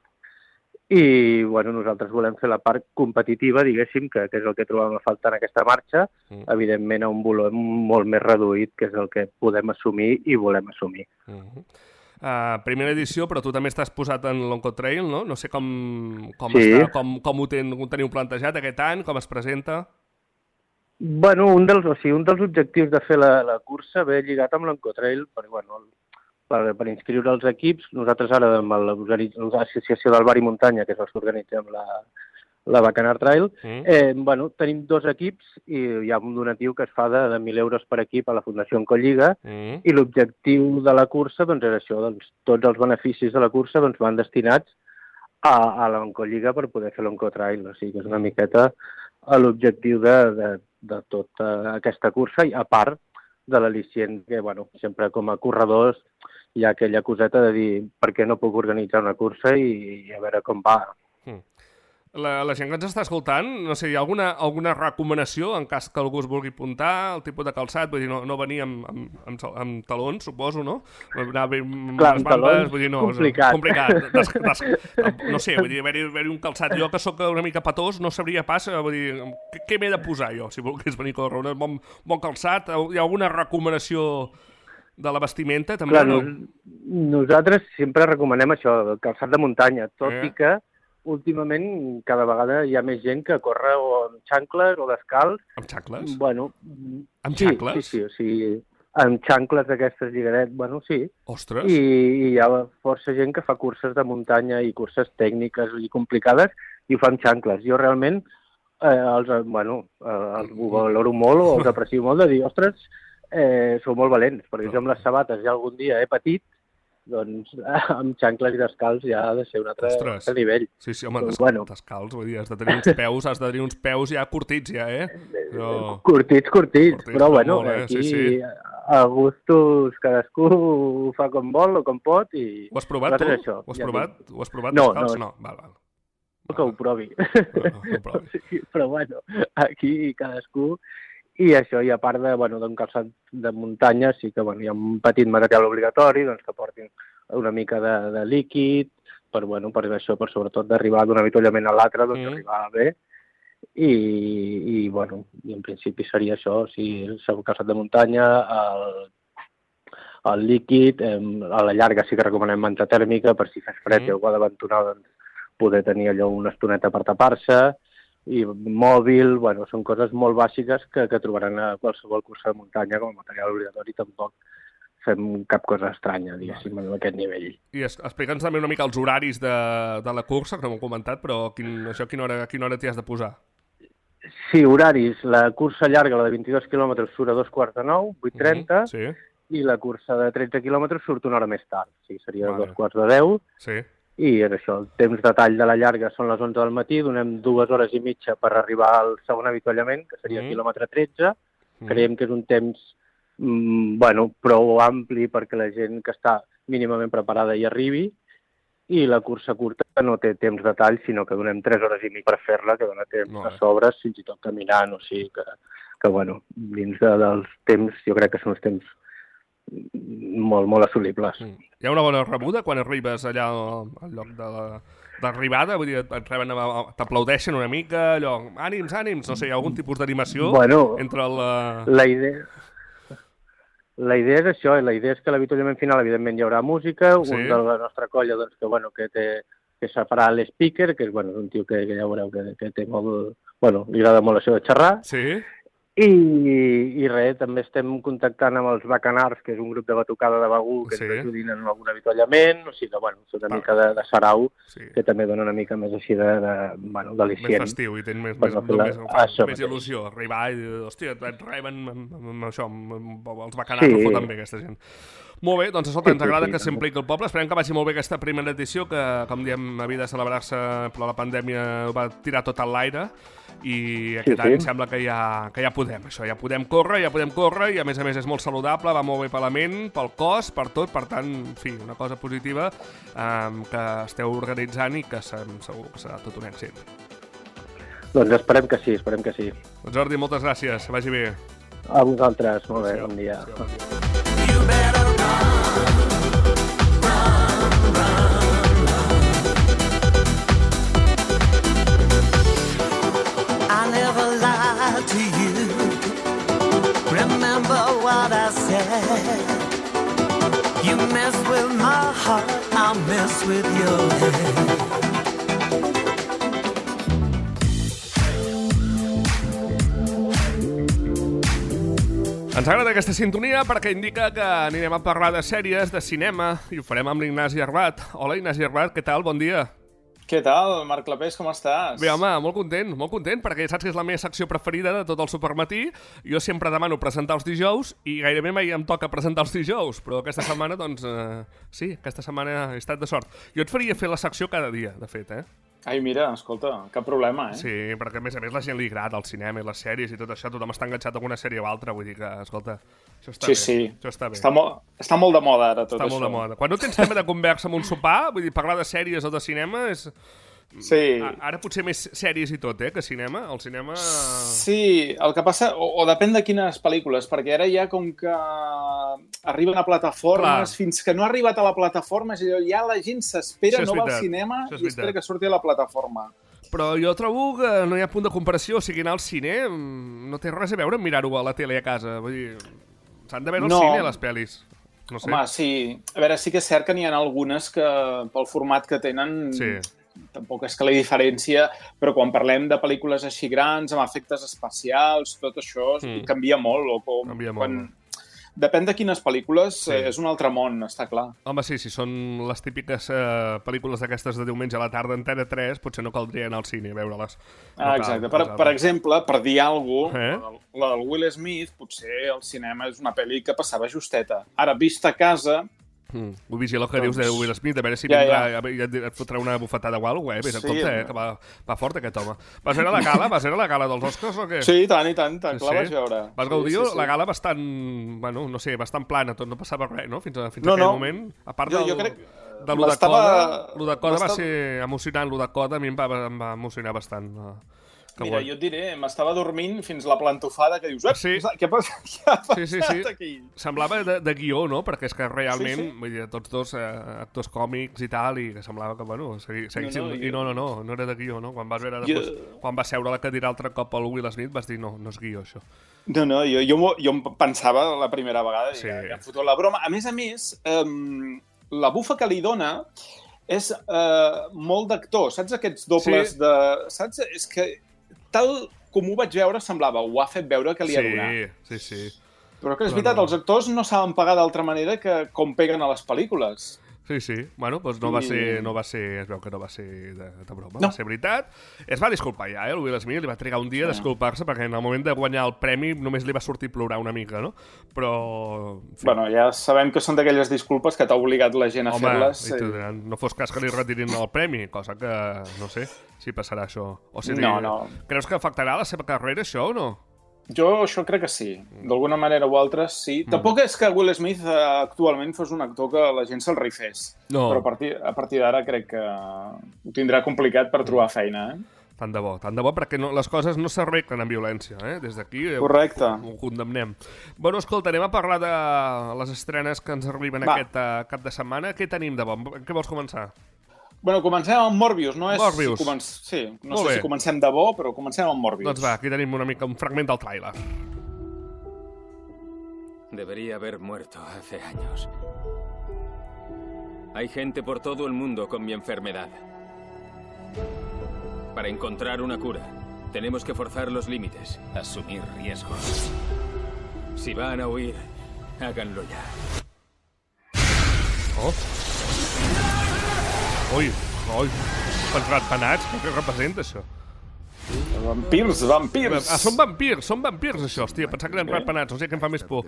i bueno, nosaltres volem fer la part competitiva, diguéssim, que és el que trobem a faltar en aquesta marxa, evidentment a un volum molt més reduït, que és el que podem assumir i volem assumir. Primera edició, però tu també estàs posat en l'Oncotrail, no? No sé com ho teniu plantejat aquest any, com es presenta? Bueno, un dels objectius de fer la cursa ve lligat amb l'Oncotrail, perquè bueno, per inscriure els equips, nosaltres ara amb l'associació del Bar i Muntanya, que és el que organitzem la Bacanar Trail, bueno, tenim 2 equips i hi ha un donatiu que es fa de 1.000 euros per equip a la Fundació Oncolliga i l'objectiu de la cursa doncs, és això, doncs, tots els beneficis de la cursa doncs, van destinats a l'Oncolliga per poder fer l'Oncotrail, o sigui que és una miqueta l'objectiu de tota aquesta cursa i a part de l'al·licient, que bueno, sempre com a corredors hi ha aquella coseta de dir per què no puc organitzar una cursa i a veure com va. La gent que ens està escoltant, no sé, hi ha alguna recomanació en cas que algú es vulgui apuntar, el tipus de calçat, vull dir, no venir amb talons, suposo, no? Anar amb les bambes, vull dir, no, complicat. No sé, vull dir, haver-hi un calçat. Jo que sóc una mica patós, no sabria pas, vull dir, què m'he de posar jo, si volgués venir a córrer? Un bon calçat? Hi ha alguna recomanació de la vestimenta, també? Clar, nosaltres sempre recomanem això, el calçat de muntanya, tot i que últimament cada vegada hi ha més gent que corre o amb xancles o descalç. Amb xancles? Bueno, amb xancles? Sí, o sigui, amb xancles d'aquestes lligaret, bueno, sí. Ostres! I hi ha força gent que fa curses de muntanya i curses tècniques i complicades i ho fa amb xancles. Jo realment els valoro molt o els aprecio molt de dir, ostres, sou molt valents, perquè jo amb les sabates ja algun dia he patit, doncs amb xancles i descalç ja ha de ser un altre nivell. Sí, home, descalç, vull dir, has de tenir uns peus ja curtits, ja, Però... Curtits, però bueno, aquí a gustos cadascú ho fa com vol o com pot i... Ho has provat tu? Ho has provat descalç? No. Val. Que ho provi. Però bueno, aquí cadascú... I això, i a part d'un calçat de muntanya, sí que hi ha un petit material obligatori que portin una mica de líquid, per això, per sobretot d'arribar d'un avituallament a l'altre, arribar bé. I en principi seria això, el calçat de muntanya, el líquid, a la llarga sí que recomanem manta tèrmica, per si fes fred i algú ha d'aventurar, poder tenir allò una estoneta per tapar-se, i mòbil, són coses molt bàsiques que trobaran a qualsevol cursa de muntanya com a material obligatori, tampoc fem cap cosa estranya, diguéssim, a aquest nivell. I explica'ns també una mica els horaris de la cursa, que no m'ho he comentat, però a quina hora t'hi has de posar? Sí, horaris. La cursa llarga, la de 22 quilòmetres, surt a 8:45, 8:30, i la cursa de 13 quilòmetres surt una hora més tard, seria a 9:45. Sí. I és això, el temps de tall de la llarga són les 11 del matí, donem 2 hores i mitja per arribar al segon avituallament, que seria quilòmetre 13. Creiem que és un temps prou ampli perquè la gent que està mínimament preparada hi arribi, i la cursa curta no té temps de tall, sinó que donem 3 hores i mitja per fer-la, que dona temps de sobres, fins i tot caminant, o sigui que dins dels temps, jo crec que són uns temps molt, molt assolibles. Hi ha una bona rebuda quan arribes allà al lloc d'arribada? Vull dir, t'aplaudeixen una mica, allò, ànims, no sé, hi ha algun tipus d'animació entre La idea és això, la idea és que a l'avituallament final, evidentment, hi haurà música, un de la nostra colla, que farà l'speaker, que és un tio que ja veureu que té molt... li agrada molt això de xerrar. Sí. I res, també estem contactant amb els Bacanars, que és un grup de batucada de Begur que ens ajudin en algun avituallament, o sigui que, són una mica de sarau, que també dona una mica més així d'al·licient. Més festiu i tens més il·lusió, arribar i dir, hòstia, et reben amb això, amb els Bacanars, ho foten bé aquesta gent. Molt bé, doncs escolta, ens agrada que s'impliqui el poble, esperem que vagi molt bé aquesta primera edició, que, com diem, havia de celebrar-se, però la pandèmia ho va tirar tot a l'aire, i aquest any sembla que ja podem, això, ja podem córrer, i a més és molt saludable, va molt bé per la ment, pel cos, per tot, per tant, en fi, una cosa positiva que esteu organitzant i que segur que serà tot un èxit. Doncs esperem que sí. Doncs Jordi, moltes gràcies, vagi bé. A vosaltres, molt bé, bon dia. To you, remember what I said. You mess with my heart, I'll mess with your head. Ens agrada aquesta sintonia perquè indica que anirem a parlar de sèries, de cinema, i ho farem amb l'Ignasi Arbat. Hola, Ignasi Arbat, què tal? Bon dia. Què tal, Marc Clapés, com estàs? Bé, home, molt content, perquè saps que és la meva secció preferida de tot el supermatí. Jo sempre demano presentar els dijous i gairebé mai em toca presentar els dijous, però aquesta setmana, doncs, sí, aquesta setmana he estat de sort. Jo et faria fer la secció cada dia, de fet, Ai, mira, escolta, cap problema, Sí, perquè a més la gent li agrada el cinema i les sèries i tot això, tothom està enganxat a una sèrie o altra, vull dir que, escolta, això està bé. Sí. Això està bé. Està molt de moda ara tot està això. Molt de moda. Quan no tens tema de conversa amb un sopar, vull dir, parlar de sèries o de cinema és... Sí. Ara potser més sèries i tot, que cinema. El cinema... Sí, el que passa... O depèn de quines pel·lícules, perquè ara ja com que arriben a plataformes, fins que no ha arribat a la plataforma, ja la gent s'espera, no va al cinema i espera que surti a la plataforma. Però jo trobo que no hi ha punt de comparació, o sigui, anar al cine no té res a veure amb mirar-ho a la tele a casa. Vull dir, s'han de veure al cine, les pel·lis. No sé. Home, sí. A veure, sí que és cert que n'hi ha algunes que, pel format que tenen... Sí. Tampoc és que la diferència, però quan parlem de pel·lícules així grans, amb efectes especials, tot això canvia molt. O com, canvia molt. Depèn de quines pel·lícules, és un altre món, està clar. Home, sí, si són les típiques pel·lícules d'aquestes de diumenge a la tarda en Tele3, potser no caldria anar al cine a veure-les. Exacte. Per exemple, per dir alguna cosa, la del Will Smith, potser el cinema és una pel·li que passava justeta. Ara, vista a casa... Vull vigilar el que dius de Will Smith, a veure si vindrà, et fotrà una bufetada o alguna cosa, vés en compte, que va fort aquest home. Vas veure la gala? Vas veure la gala dels Oscars o què? Sí, i tant, clar, vaig veure. Vas gaudir la gala bastant, bueno, no sé, bastant plana, tot no passava res, no? Fins a aquell moment. A part de lo de Coda va ser emocionant, lo de Coda a mi em va emocionar bastant. Mira, jo et diré, m'estava dormint fins la plantofada que dius, què ha passat aquí? Semblava de guió, no? Perquè és que realment, vull dir, tots dos actors còmics i tal, i que semblava que, bueno, seguissin... I no era de guió, no? Quan vas veure després, quan va seure a la cadira altre cop el Will Smith, vas dir, no és guió, això. No, jo em pensava la primera vegada i ja em foto la broma. A més, la bufa que li dona és molt d'actor, saps aquests dobles de... Saps? És que tal com ho vaig veure, semblava, ho ha fet veure que li ha donat. Sí. Però que és veritat, els actors no saben pagar d'altra manera que com peguen a les pel·lícules. Sí. Bueno, doncs no va ser, es veu que no va ser de broma, va ser veritat. Es va disculpar ja, el Will Smith, li va trigar un dia a disculpar-se perquè en el moment de guanyar el premi només li va sortir plorar una mica, no? Però... Bueno, ja sabem que són d'aquelles disculpes que t'ha obligat la gent a fer-les. Home, no fos cas que li retirin el premi, cosa que no sé si passarà això. O sigui, no. Creus que afectarà la seva carrera, això, o no? Jo això crec que sí. D'alguna manera o altra, sí. Tampoc és que Will Smith actualment fos un actor que la gent se'l rifés. No. Però a partir d'ara crec que ho tindrà complicat per trobar feina, Tant de bo, perquè les coses no s'arreglen amb violència, Des d'aquí correcte. Ho condemnem. Bueno, escolta, anem a parlar de les estrenes que ens arriben aquest cap de setmana. Què tenim de bo? Què vols començar? Bueno, comencem amb Morbius, no és... Morbius. Sí, no sé si comencem de bo, però comencem amb Morbius. Doncs va, aquí tenim una mica un fragment del tràiler. Debería haber muerto hace años. Hay gente por todo el mundo con mi enfermedad. Para encontrar una cura, tenemos que forzar los límites, asumir riesgos. Si van a huir, háganlo ya. Ui, quants ratpenats, què representa això? Vampirs! Són vampirs, això, hòstia, pensava que eren ratpenats, no sé què em fa més por.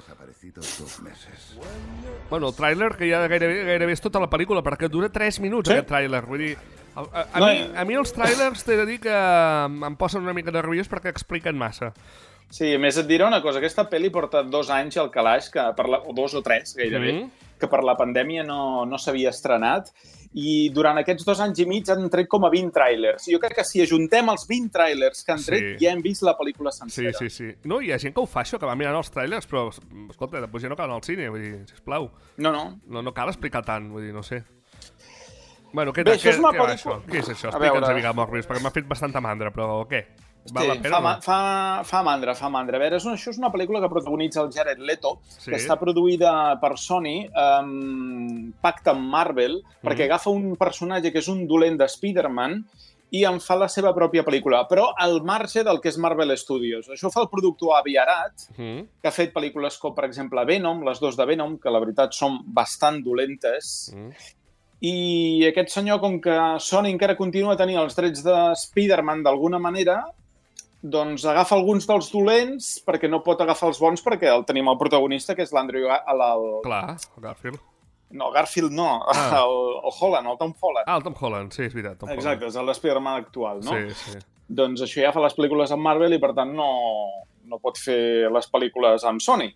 Bueno, el tràiler, que ja gairebé és tota la pel·lícula, perquè dura 3 minuts, aquest tràiler, vull dir... A mi els tràilers t'he de dir que em posen una mica nerviós perquè expliquen massa. Sí, a més et diré una cosa, aquesta pel·li porta 2 anys al calaix, o 2 o 3 gairebé, que per la pandèmia no s'havia estrenat, i durant aquests 2 anys i mig han tret com a 20 tràilers. Jo crec que si ajuntem els 20 tràilers que han tret, ja hem vist la pel·lícula sencera. Sí. No, hi ha gent que ho fa això, que va mirant els tràilers, però, escolta, després ja no cal anar al cine, vull dir, sisplau. No cal explicar tant, vull dir, no sé. Bueno, què va això? Què és això? Explica'ns a mica, Morbius, perquè m'ha fet bastanta mandra, però què? Val la pena? Fa mandra. A veure, això és una pel·lícula que protagonitza el Jared Leto, que està produïda per Sony, pacta amb Marvel, perquè agafa un personatge que és un dolent de Spider-Man i en fa la seva pròpia pel·lícula, però al marge del que és Marvel Studios. Això fa el productor Avi Arad, que ha fet pel·lícules com, per exemple, Venom, les 2 de Venom, que la veritat són bastant dolentes, i aquest senyor, com que Sony encara continua tenint els drets de Spider-Man d'alguna manera, doncs agafa alguns dels dolents perquè no pot agafar els bons perquè el tenim el protagonista, que és l'Andrew... Clar, Garfield. No, Garfield no, el Holland, el Tom Holland. El Tom Holland, sí, és veritat. Tom Exacte, és l'Spider-Man actual, no? Sí. Doncs això ja fa les pel·lícules amb Marvel i, per tant, no pot fer les pel·lícules amb Sony.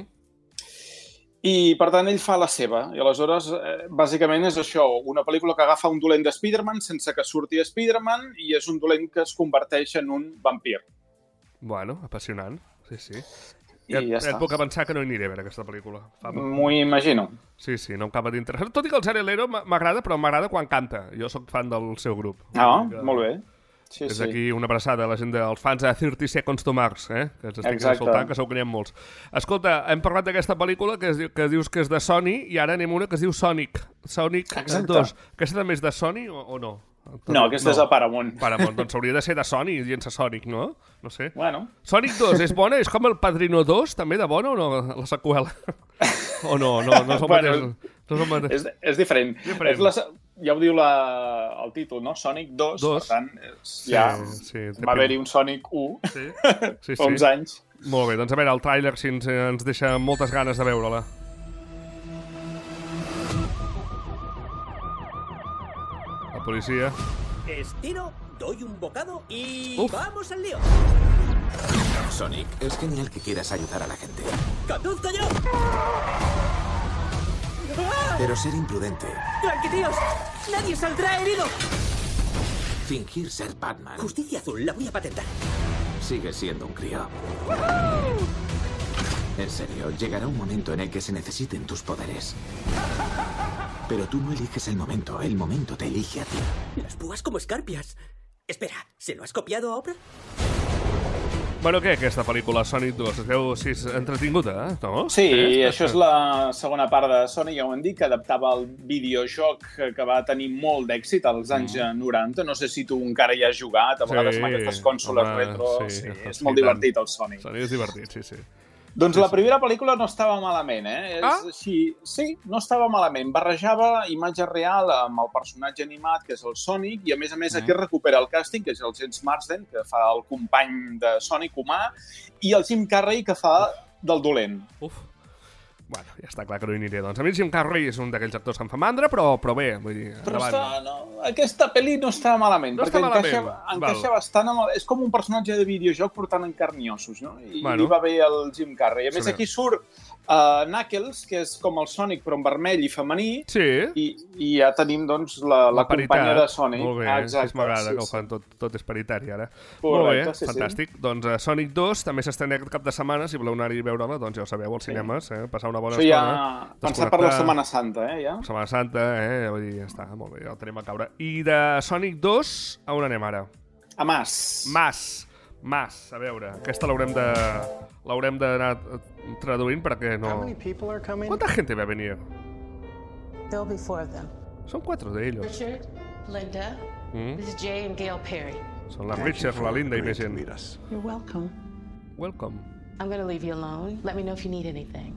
I, per tant, ell fa la seva. I, aleshores, bàsicament és això, una pel·lícula que agafa un dolent de Spider-Man sense que surti Spider-Man i és un dolent que es converteix en un vampir. Bueno, apassionant, sí. I ja està. Et puc avançar que no aniré a veure aquesta pel·lícula. M'ho imagino. Sí, no em acaba d'interessar. Tot i que el Jared Leto m'agrada, però m'agrada quan canta. Jo sóc fan del seu grup. Molt bé. Sí. Des d'aquí una abraçada a la gent dels fans de 30 Seconds to Mars, que ens estic escoltant, que segur que n'hi ha molts. Escolta, hem parlat d'aquesta pel·lícula que dius que és de Sony i ara anem una que es diu Sonic 2. Aquesta també és de Sony o no? No, aquesta és de Paramount. Paramount, doncs hauria de ser de Sony, llença Sonic, no? No sé. Bueno. Sonic 2 és bona? És com el Padrino 2, també de bona o no, la seqüela? O no és el mateix. És diferent. Ja ho diu el títol, no? Sonic 2, per tant, va haver-hi un Sonic 1 fa uns anys. Molt bé, doncs a veure, el tràiler si ens deixa moltes ganes de veure-la. La policia. Estiro, doy un bocado y ¡vamos al lío! Sonic, es genial que quieras ayudar a la gente. ¡Conduzco yo! Pero ser imprudente. ¡Tranquilos! ¡Nadie saldrá herido! Fingir ser Batman. Justicia azul, la voy a patentar. Sigues siendo un crío. En serio, llegará un momento en el que se necesiten tus poderes. Pero tú no eliges el momento te elige a ti. Las púas como escarpias. Espera, ¿se lo has copiado a Oprah? Bueno, què, aquesta pel·lícula, Sonic 2? Es veu si és entretinguda, no? Sí, això és la segona part de Sonic, ja ho hem dit, que adaptava el videojoc que va tenir molt d'èxit als anys 90. No sé si tu encara hi has jugat, a vegades amb aquestes cònsoles retro. Sí, és molt divertit el Sonic. Sonic és divertit, sí. Doncs la primera pel·lícula no estava malament, Sí, no estava malament. Barrejava imatge real amb el personatge animat, que és el Sonic, i a més aquí recupera el càsting, que és el James Marsden, que fa el company de Sonic humà, i el Jim Carrey, que fa del dolent. Bueno, ja està clar que no hi aniré. Doncs a mi el Jim Carrey és un d'aquells actors que em fa mandra, però bé, vull dir... Però aquesta pel·li no està malament, perquè encaixa bastant amb... És com un personatge de videojoc portant en carn i ossos, no? I li va bé el Jim Carrey. A més, aquí surt Knuckles, que és com el Sonic, però en vermell i femení, i ja tenim, doncs, la companya de Sonic. Molt bé, és m'agrada que ho fan tot és paritari, ara. Molt bé, fantàstic. Doncs Sonic 2 també s'estrena aquest cap de setmana, si voleu anar-hi a veure-la, doncs ja ho sabeu, als cinemes, passar una bona estona. Això ja pensar per la Setmana Santa, ja? Setmana Santa, vull dir, ja està, molt bé, ja el tenim a caure. I de Sonic 2, a on anem ara? A Mas, a veure, aquesta l'haurem d'anar traduint perquè no... ¿Cuánta gente va a venir? There'll be 4 of them. Son 4 de ellos. Richard, Linda, this is Jay and Gail Perry. Son la Richard, la Linda i més gent. You're welcome. Welcome. I'm going to leave you alone. Let me know if you need anything.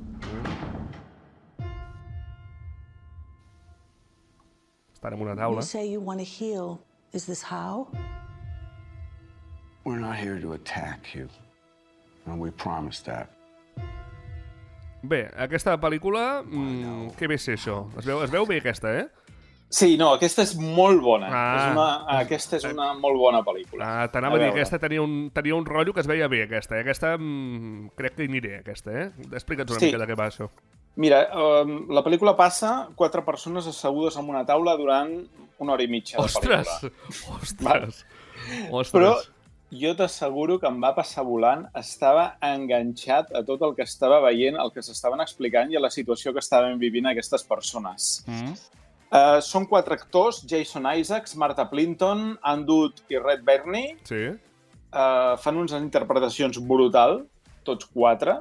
Estan en una taula. You say you want to heal. Is this how? We're not here to attack you. And we promise that. Bé, aquesta pel·lícula, què ve ser això? Es veu bé aquesta, Sí, no, aquesta és molt bona. Aquesta és una molt bona pel·lícula. T'anava a dir, aquesta tenia un rotllo que es veia bé, aquesta. Aquesta crec que hi aniré, aquesta, Explica'ns una mica de què va això. Mira, la pel·lícula passa 4 persones assegudes en una taula durant 1 hora i mitja de pel·lícula. Ostres! Però jo t'asseguro que em va passar volant, estava enganxat a tot el que estava veient, el que s'estaven explicant i a la situació que estaven vivint aquestes persones. Són 4 actors, Jason Isaacs, Martha Plimpton, Andut i Red Bernie. Fan unes interpretacions brutal, tots 4.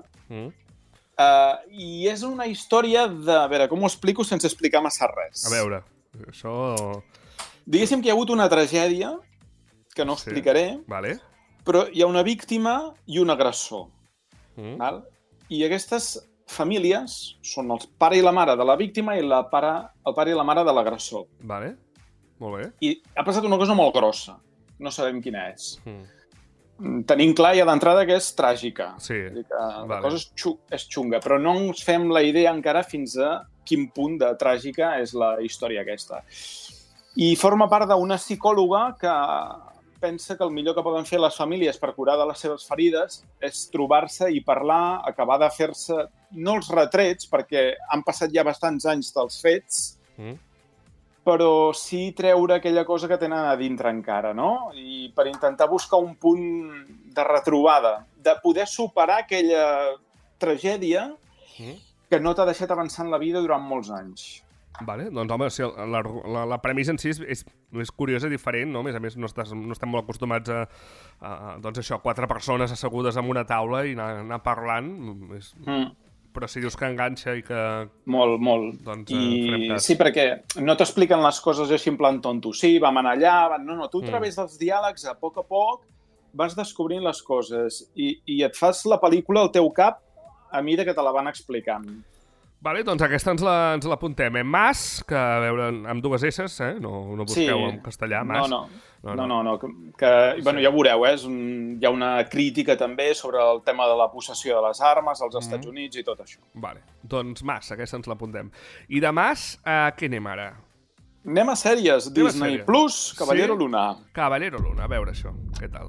I és una història de... A veure, com ho explico sense explicar massa res? A veure, això... Diguéssim que hi ha hagut una tragèdia que no explicaré, però hi ha una víctima i un agressor. I aquestes famílies són el pare i la mare de la víctima i el pare i la mare de l'agressor. Molt bé. I ha passat una cosa molt grossa. No sabem quina és. Tenim clar ja d'entrada que és tràgica. La cosa és xunga, però no ens fem la idea encara fins a quin punt de tràgica és la història aquesta. I forma part d'una psicòloga que pensa que el millor que poden fer les famílies per curar de les seves ferides és trobar-se i parlar, acabar de fer-se, no els retrets, perquè han passat ja bastants anys dels fets, però sí treure aquella cosa que tenen a dintre encara, no? I per intentar buscar un punt de retrobada, de poder superar aquella tragèdia que no t'ha deixat avançar en la vida durant molts anys. Vale, doncs home, sí, la premissa en si és curiosa i diferent, no? A més, no estem molt acostumats a doncs això, 4 persones assegudes en una taula i anar parlant, però si dius que enganxa i que... Molt, molt. Doncs, sí, perquè no t'expliquen les coses així en plan tonto. Sí, vam anar allà, no, tu a través dels diàlegs, a poc vas descobrint les coses i et fas la pel·lícula al teu cap a mesura que te la van explicant. Vale, doncs aquesta ens l'apuntem. Mas, que a veure, amb 2 S's, no busqueu en castellà, Mas. No, que bueno, ja ho veureu, hi ha una crítica també sobre el tema de la possessió de les armes als Estats Units i tot això. Vale, doncs Mas, aquesta ens l'apuntem. I de Mas, a què anem ara? Anem a sèries, Disney Plus, Caballero Luna. Caballero Luna, a veure això, què tal?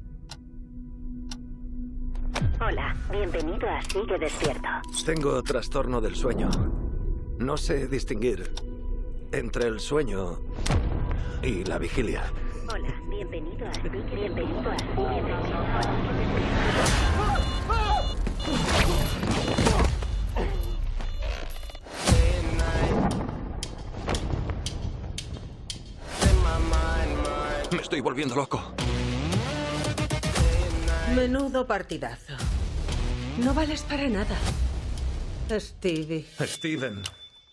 Hola, bienvenido a Sigue Despierto. Tengo trastorno del sueño. No sé distinguir entre el sueño y la vigilia. Hola, bienvenido a Sigue Despierto. Me estoy volviendo loco. Menudo partidazo. No vales para nada. Stevie. Steven.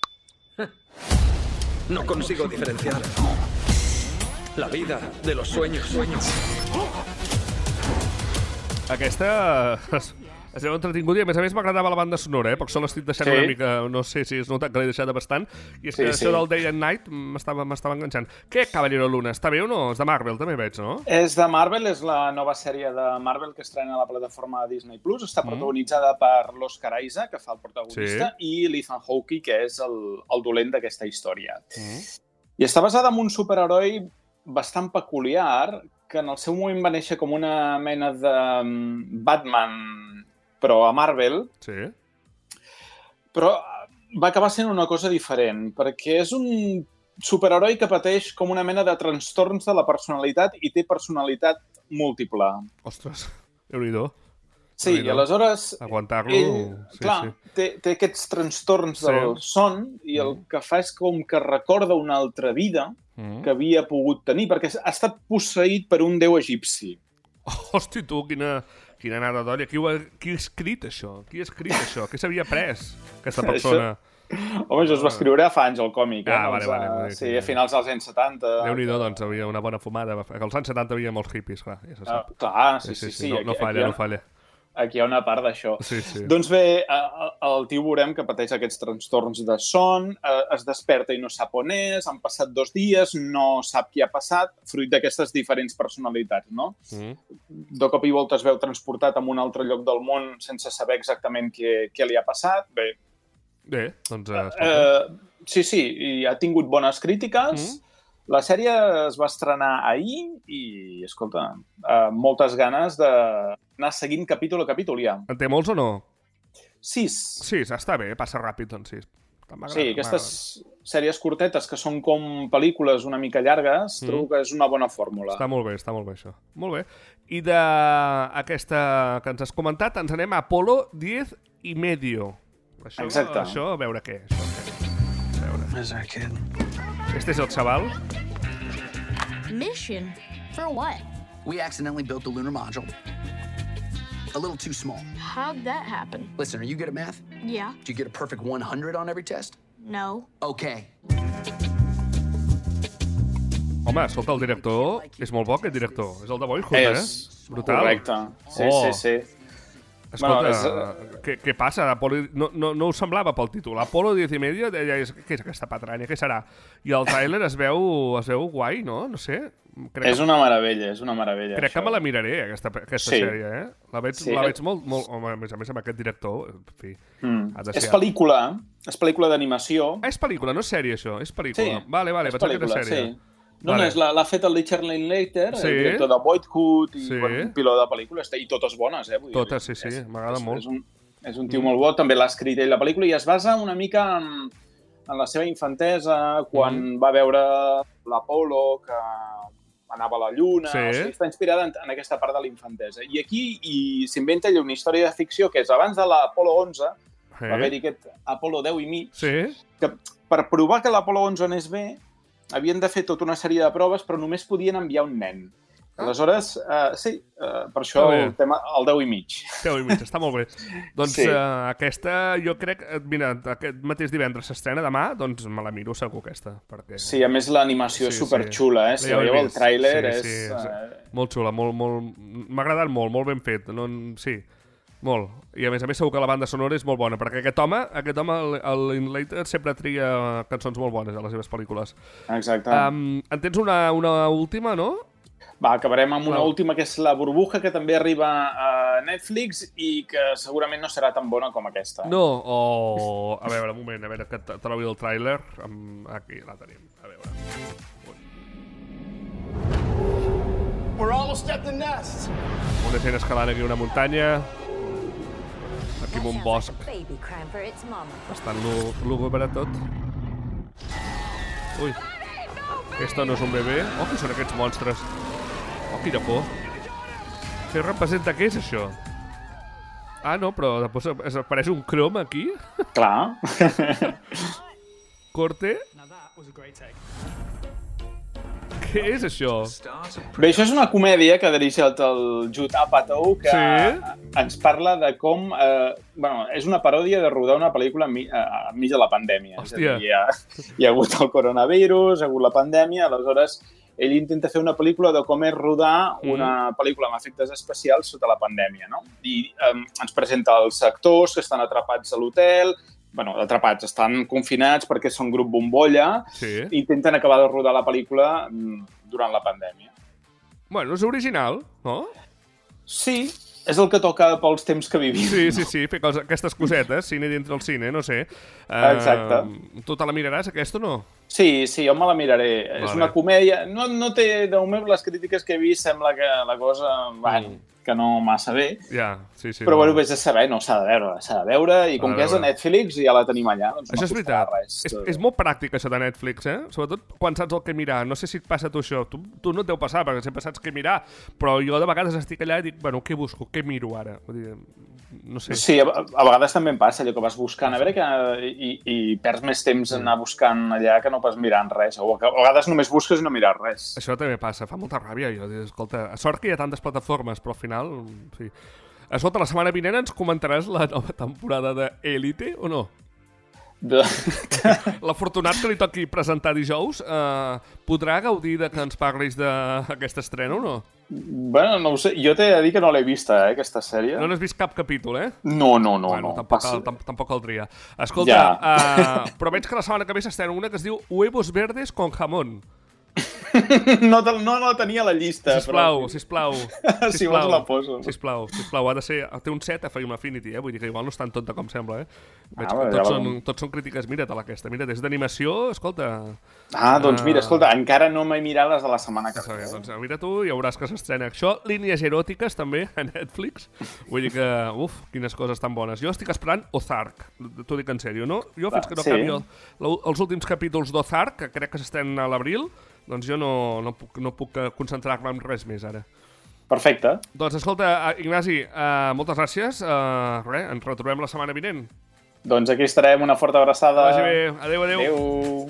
No consigo diferenciar la vida de los sueños. Aquesta es veu entretinguda i a més m'agradava la banda sonora, perquè sol estic deixant una mica, no sé si es nota que l'he deixat bastant, i és que això del Day and Night m'estava enganxant. Què, Caballero Luna? Està bé o no? És de Marvel, també veig, no? És de Marvel, és la nova sèrie de Marvel que estrena a la plataforma Disney Plus. Està protagonitzada per l'Oscar Isaac, que fa el protagonista, i l'Ethan Hawke, que és el dolent d'aquesta història. I està basada en un superheroi bastant peculiar, que en el seu moment va néixer com una mena de Batman, però a Marvel, però va acabar sent una cosa diferent, perquè és un superheroi que pateix com una mena de trastorns de la personalitat i té personalitat múltiple. Ostres, Déu-n'hi-do. Sí, i aleshores... Aguantar-lo... Clar, té aquests trastorns del son i el que fa és com que recorda una altra vida que havia pogut tenir, perquè ha estat posseït per un déu egipci. Hosti, tu, quina anada d'olla. Qui ha escrit això? Qui ha escrit això? Què s'havia pres, aquesta persona? Home, això es va escriure fa anys, el còmic. Vale. Sí, a finals dels anys 70. Déu-n'hi-do, doncs, havia una bona fumada. Als anys 70 havia molts hippies, clar, ja se sap. Clar, sí. No falla. Aquí hi ha una part d'això. Sí. Doncs bé, el tio veurem que pateix aquests trastorns de son, es desperta i no sap on és, han passat 2 dies, no sap què ha passat, fruit d'aquestes diferents personalitats, no? De cop i volta es veu transportat a un altre lloc del món sense saber exactament què li ha passat. Bé, doncs... Sí, i ha tingut bones crítiques. La sèrie es va estrenar ahir i, escolta, moltes ganes d'anar seguint capítol a capítol ja. En té molts o no? 6. 6, està bé, passa ràpid, doncs 6. Sí, aquestes sèries curtetes que són com pel·lícules una mica llargues, trobo que és una bona fórmula. Està molt bé, això. Molt bé. I d'aquesta que ens has comentat, ens anem a Apolo 10 y medio. Exacte. Això, a veure què. Este és el xaval. Mission? For what? We accidentally built the lunar module. A little too small. How'd that happen? Listen, are you good at math? Yeah. Did you get a perfect 100 on every test? No. Okay. Home, escolta, el director és molt bo, aquest director. És el de Boyhood, És brutal. Correcte. Sí. Escolta, què passa? No us semblava pel títol. Apolo 10 i media, deies, què és aquesta patranya, què serà? I el tràiler es veu guai, no? No sé. És una meravella, és una meravella. Crec que me la miraré, aquesta sèrie, eh? La veig molt... Home, a més amb aquest director, en fi... És pel·lícula d'animació. És pel·lícula, no és sèrie, això, és pel·lícula. Vale, pensava que era sèrie. No, l'ha fet el Richard Linklater, el director de Boyhood i un piló de pel·lícules, i totes bones, eh? Totes, sí, m'agrada molt. És un tio molt bo, també l'ha escrit ell la pel·lícula, i es basa una mica en la seva infantesa, quan va veure l'Apolo, que anava a la Lluna, o sigui, està inspirada en aquesta part de la infantesa. I aquí s'inventa una història de ficció que és abans de l'Apolo 11, va haver-hi aquest Apolo 10 i mig, que per provar que l'Apolo 11 anés bé, havien de fer tota una sèrie de proves, però només podien enviar un nen. Aleshores, per això el tema, el 10 i mig. 10 i mig, està molt bé. Doncs aquesta, jo crec, mira, aquest mateix divendres s'estrena demà, doncs me la miro segur aquesta. Sí, a més l'animació és superxula, si veieu el tràiler és... Molt xula, m'ha agradat molt ben fet, sí. Molt. I a més segur que la banda sonora és molt bona, perquè aquest home, el Linklater, sempre tria cançons molt bones a les seves pel·lícules. Exacte. En tens una última, no? Va, acabarem amb una última, que és La Burbuja, que també arriba a Netflix i que segurament no serà tan bona com aquesta. No, a veure, un moment, a veure que trobi el tràiler. Aquí la tenim, a veure. We're almost at the nest. Una gent escalant aquí una muntanya. Aquí en un bosc. Bastant lúgubre tot. Ui. Esto no és un bebè. Oh, què són aquests monstres? Oh, quina por. Què representa? Què és això? Ah, no, però després apareix un crom aquí. Clar. Corte. Què és això? Bé, això és una comèdia que ha dirigit el Judd Apatow, que ens parla de com... és una paròdia de rodar una pel·lícula enmig de la pandèmia. Hòstia. Hi ha hagut el coronavirus, ha hagut la pandèmia, aleshores ell intenta fer una pel·lícula de com és rodar una pel·lícula amb efectes especials sota la pandèmia, no? I ens presenta els actors que estan atrapats a l'hotel, atrapats, estan confinats perquè són grup bombolla, i intenten acabar de rodar la pel·lícula durant la pandèmia. Bueno, és original, no? Sí, és el que toca pels temps que vivim. Sí, fer aquestes cosetes, cine dintre el cine, no sé. Exacte. Tu te la miraràs, aquesta, o no? Sí, jo me la miraré. És una comèdia. No té, de moment, les crítiques que he vist, sembla que la cosa, que no massa bé. Sí. Però, vés a saber, no, s'ha de veure, i com que és a Netflix ja la tenim allà, doncs això és veritat. És molt pràctic, això de Netflix, Sobretot quan saps el que mirar. No sé si et passa a tu això. Tu no et deu passar, perquè sempre saps què mirar, però jo de vegades estic allà i dic, què busco? Què miro ara? Vull dir, no sé. Sí, a vegades també em passa allò que vas buscant, a veure, i perds més temps anar buscant allà que no pas mirant res. O a vegades només busques i no mires res. Això també passa, fa molta ràbia. Jo dic, escolta, sort que hi ha tantes plataformes, però al final... Sí. Escolta, la setmana vinent ens comentaràs la nova temporada d'Élite, o no? L'afortunat que li toqui presentar dijous podrà gaudir de que ens parlis d'aquesta estrena o no? Bueno, no ho sé, jo t'he de dir que no l'he vista, aquesta sèrie. No n'has vist cap capítol, No. Tampoc caldria. Escolta, però veig que la setmana que ve s'estrena una que es diu Huevos verdes con jamón. No la tenia a la llista. Sisplau. Si vols la poso. Sisplau, ha de ser... Té un 7 a Film Affinity, vull dir que igual no és tan tonta com sembla, Veig que tots són crítiques. Mira-te-la aquesta, mira, des d'animació, escolta... Doncs mira, escolta, encara no m'he mirat les de la setmana que ve. Doncs mira tu, ja veuràs que s'estrena això. Línies eròtiques, també, a Netflix. Vull dir que, quines coses tan bones. Jo estic esperant Ozark, t'ho dic en sèrio, no? Jo fins que no canvio els últims capítols d'Ozark, que crec que s'estrenen a l'abril, doncs jo no puc concentrar-me en res més ara. Perfecte. Doncs escolta, Ignasi, moltes gràcies. Ens retrobem la setmana vinent. Doncs aquí estarem, una forta abraçada. Vagi bé, adéu. Adéu.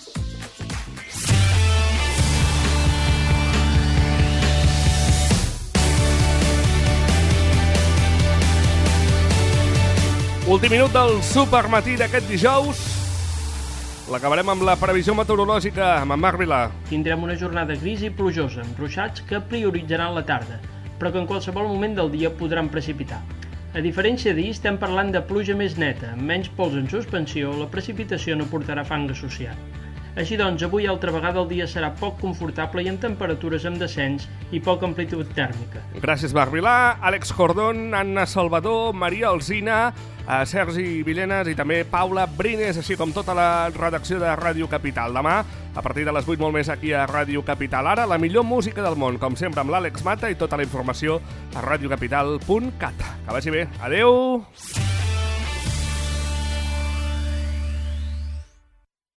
Últim minut del supermatí d'aquest dijous. L'acabarem amb la previsió meteorològica amb en Marc Vilà. Tindrem una jornada grisa i plujosa, amb ruixats que prioritzaran la tarda, però que en qualsevol moment del dia podran precipitar. A diferència d'ahir, estem parlant de pluja més neta, amb menys pols en suspensió, la precipitació no portarà fang associat. Així doncs, avui altra vegada el dia serà poc confortable i amb temperatures amb descens i poca amplitud tèrmica. Gràcies, Marc Vilà, Àlex Cordón, Anna Salvador, Maria Alsina, Sergi Villenas i també Paula Brines, així com tota la redacció de Ràdio Capital. Demà, a partir de les 8, molt més aquí a Ràdio Capital. Ara, la millor música del món, com sempre, amb l'Àlex Mata i tota la informació a radiocapital.cat. Que vagi bé. Adéu!